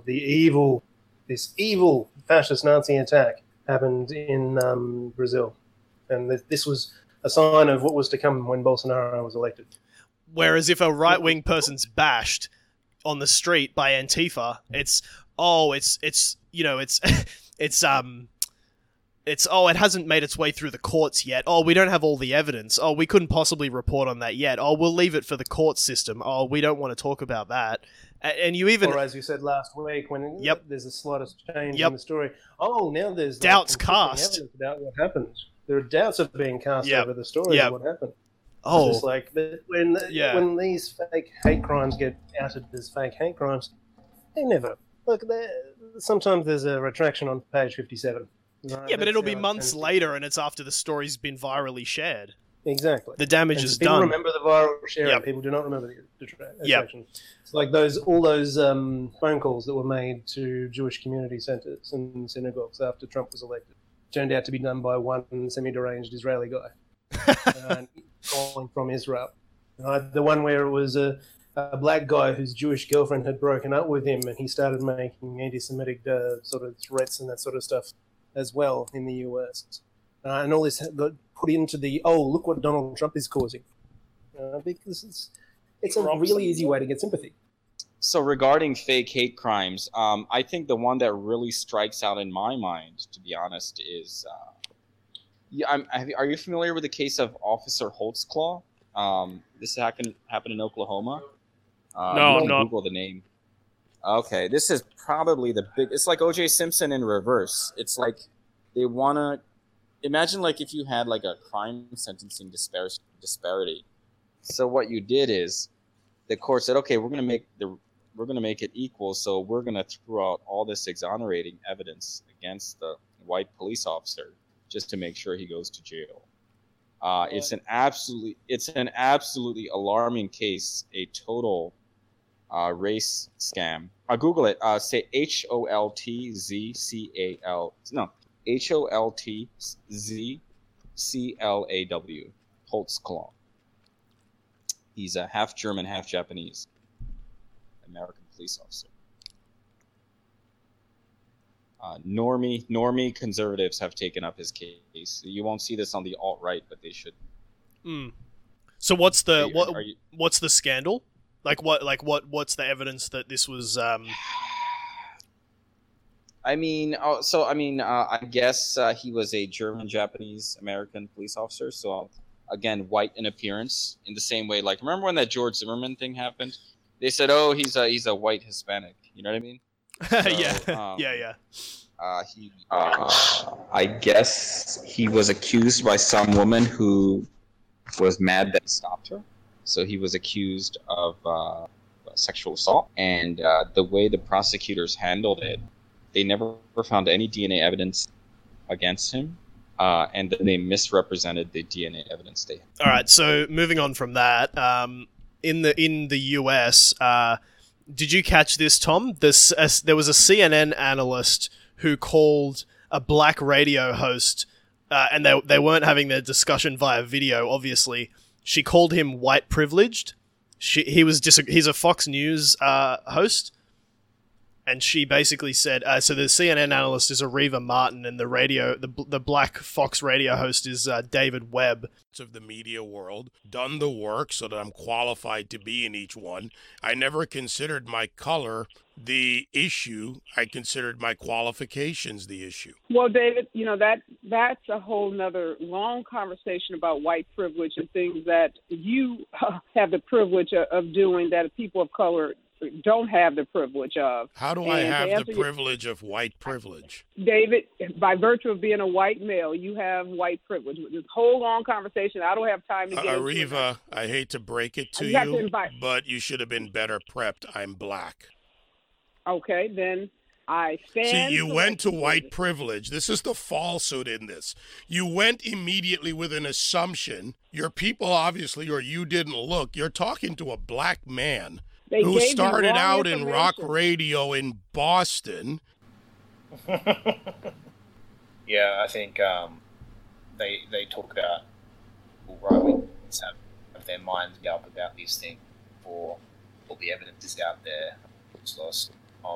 this evil fascist Nazi attack happened in Brazil. And this was a sign of what was to come when Bolsonaro was elected. Whereas if a right-wing person's bashed on the street by Antifa, it hasn't made its way through the courts yet. Oh, we don't have all the evidence. Oh, we couldn't possibly report on that yet. Oh, we'll leave it for the court system. Oh, we don't want to talk about that. And you even... Or as you said last week, when there's a slightest change in the story. Oh, now there's... doubts cast. About what happened. There are doubts of being cast over the story of what happened. Oh. It's just like, when these fake hate crimes get outed as fake hate crimes, they never... Look, sometimes there's a retraction on page 57. Right, yeah, but it'll be months later, and it's after the story's been virally shared. Exactly. The damage is people done. People remember the viral sharing. People do not remember the attraction. It's like all those phone calls that were made to Jewish community centers and synagogues after Trump was elected. Turned out to be done by one semi-deranged Israeli guy calling from Israel. The one where it was a black guy whose Jewish girlfriend had broken up with him, and he started making anti-Semitic sort of threats and that sort of stuff as well in the US. And all this got put into the, look what Donald Trump is causing. Because it's a really easy way to get sympathy. So regarding fake hate crimes, I think the one that really strikes out in my mind, to be honest, is... are you familiar with the case of Officer Holtzclaw? This happened in Oklahoma. No, I'm not. Google the name. Okay, this is probably it's like O.J. Simpson in reverse. It's like they want to imagine like if you had like a crime sentencing disparity. So what you did is the court said, okay, we're gonna make it equal, so we're gonna throw out all this exonerating evidence against the white police officer just to make sure he goes to jail. It's an absolutely alarming case, a total race scam. Google it. Say HOLTZCAL. No, HOLTZCLAW. Holtzclaw. He's a half German, half Japanese American police officer. Normie conservatives have taken up his case. You won't see this on the alt-right, but they should. So what's the what's the scandal? What's the evidence that this was? I guess he was a German, Japanese, American police officer. So again, white in appearance, in the same way. Like, remember when that George Zimmerman thing happened? They said, "Oh, he's a white Hispanic." You know what I mean? So, yeah. I guess he was accused by some woman who was mad that he stopped her. So he was accused of sexual assault. And the way the prosecutors handled it, they never found any DNA evidence against him. And then they misrepresented the DNA evidence they had. All right, so moving on from that, in the US, did you catch this, Tom? There was a CNN analyst who called a black radio host, and they weren't having their discussion via video, obviously. She called him white privileged. He's a Fox News host, and she basically said, so the CNN analyst is Areva Martin, and the black Fox radio host is David Webb. Of the media world, done the work so that I'm qualified to be in each one. I never considered my color the issue. I considered my qualifications the issue. Well, David, that's a whole nother long conversation about white privilege and things that you have the privilege of doing that people of color don't have the privilege of. How do I have the privilege of white privilege? David, by virtue of being a white male, you have white privilege. This whole long conversation, I don't have time to get into it. Areva, I hate to break it to you, but you should have been better prepped. I'm black. Okay, then I stand... See, you went to white privilege. This is the falsehood in this. You went immediately with an assumption. Your people, obviously, or you didn't look. You're talking to a black man who started out in rock radio in Boston. Yeah, I think they talk about right-wingers have their minds up about these things before all the evidence is out there. It's lost.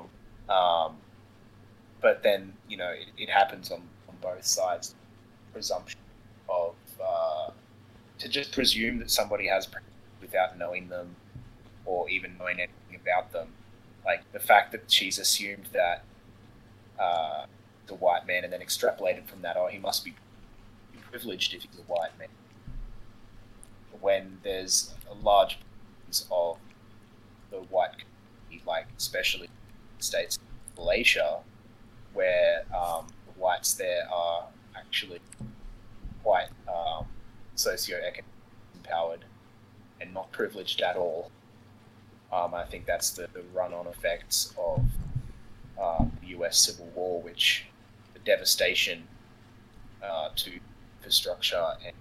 But then, it happens on both sides. Presumption of to just presume that somebody has without knowing them or even knowing anything about them. Like the fact that she's assumed that the white man and then extrapolated from that, he must be privileged if he's a white man. When there's a large percentage of the white community, like especially in the States, Malaysia, where the whites there are actually quite socioeconomically empowered and not privileged at all. I think that's the run-on effects of the US Civil War, which the devastation to infrastructure and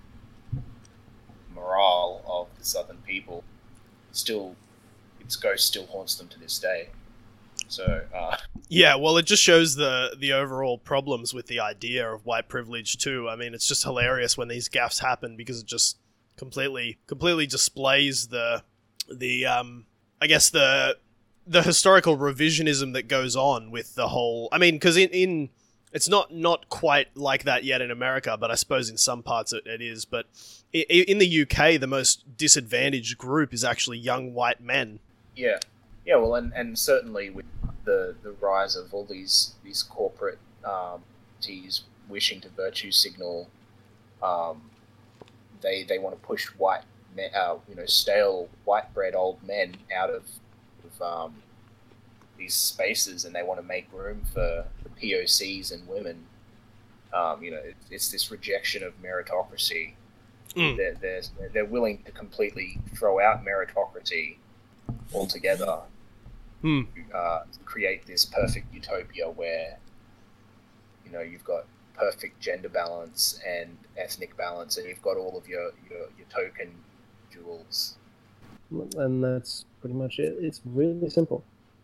morale of the Southern people its ghost still haunts them to this day. So yeah, well, it just shows the overall problems with the idea of white privilege too. I mean, it's just hilarious when these gaffes happen because it just completely displays the I guess the historical revisionism that goes on with the whole. I mean, because in it's not quite like that yet in America, but I suppose in some parts it is. But in the UK, the most disadvantaged group is actually young white men. Yeah. Well, and certainly with the rise of all these corporate entities wishing to virtue signal, they want to push white men, stale white bread old men out of these spaces, and they want to make room for the POCs and women It's this rejection of meritocracy. They're willing to completely throw out meritocracy altogether. Create this perfect utopia where you've got perfect gender balance and ethnic balance, and you've got all of your token jewels. And that's pretty much it. It's really simple.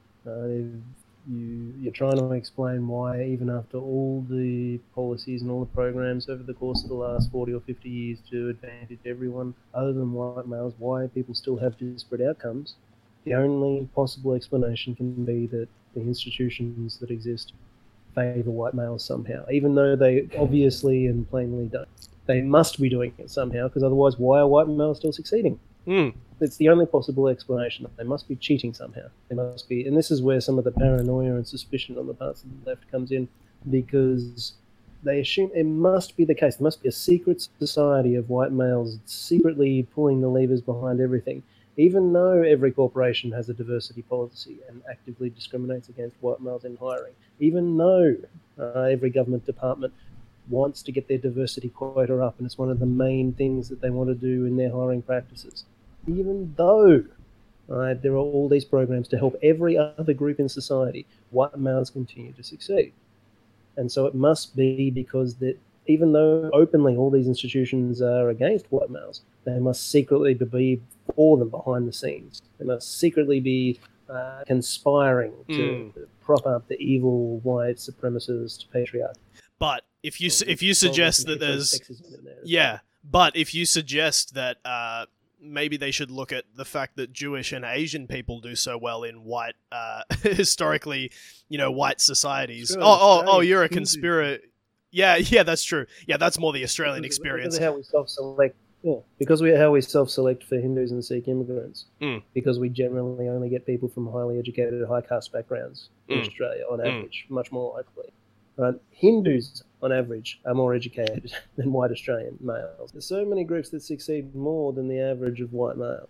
You're trying to explain why, even after all the policies and all the programs over the course of the last 40 or 50 years to advantage everyone other than white males, why people still have disparate outcomes. The only possible explanation can be that the institutions that exist favour white males somehow, even though they obviously and plainly don't. They must be doing it somehow, because otherwise why are white males still succeeding? It's the only possible explanation. They must be cheating somehow. They must be, and this is where some of the paranoia and suspicion on the parts of the left comes in, because they assume it must be the case. There must be a secret society of white males secretly pulling the levers behind everything, even though every corporation has a diversity policy and actively discriminates against white males in hiring, even though every government department wants to get their diversity quota up, and it's one of the main things that they want to do in their hiring practices. Even though there are all these programs to help every other group in society, white males continue to succeed. And so it must be because that even though openly all these institutions are against white males, they must secretly be for them behind the scenes. They must secretly be conspiring to prop up the evil white supremacist patriarchy. But if you suggest that there's but if you suggest that maybe they should look at the fact that Jewish and Asian people do so well in white, historically, white societies. Sure, you're a conspirator. Yeah, that's true. Yeah, that's more the Australian experience. Because of how we self-select. Yeah, because how we self-select for Hindus and Sikh immigrants. Because we generally only get people from highly educated, high-caste backgrounds in Australia, on average, much more likely. Hindus, on average, are more educated than white Australian males. There's so many groups that succeed more than the average of white male.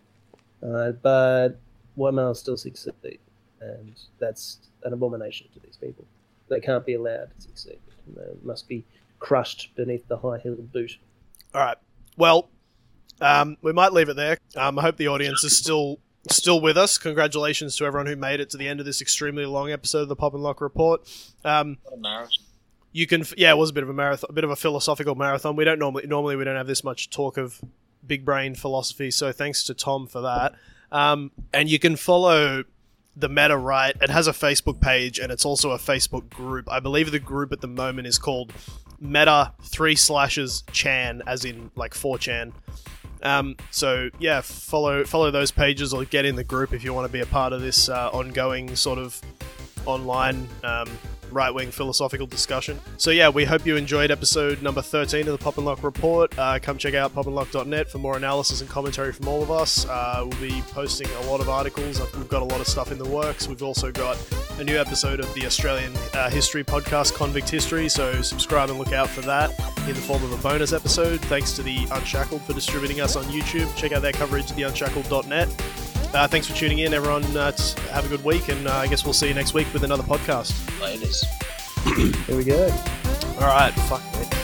But white males still succeed. And that's an abomination to these people. They can't be allowed to succeed. They must be crushed beneath the high-heeled boot. All right. Well, we might leave it there. I hope the audience is still with us. Congratulations to everyone who made it to the end of this extremely long episode of the Pop and Lock Report. What a marathon. It was a bit of a marathon, a bit of a philosophical marathon. We don't normally we don't have this much talk of big brain philosophy, so thanks to Tom for that. And you can follow the Meta Right. It has a Facebook page and it's also a Facebook group. I believe the group at the moment is called Meta /Chan, as in like 4chan. So yeah, follow those pages or get in the group if you want to be a part of this ongoing sort of online right-wing philosophical discussion. So yeah, we hope you enjoyed episode number 13 of the Pop and Lock Report. Come check out popandlock.net for more analysis and commentary from all of us. We'll be posting a lot of articles. We've got a lot of stuff in the works. We've also got a new episode of the Australian history podcast, Convict History, so subscribe and look out for that in the form of a bonus episode. Thanks to the Unshackled for distributing us on YouTube. Check out their coverage at theunshackled.net. Thanks for tuning in, everyone. Have a good week, and I guess we'll see you next week with another podcast. Latest. Here we go. All right. Fuck, mate.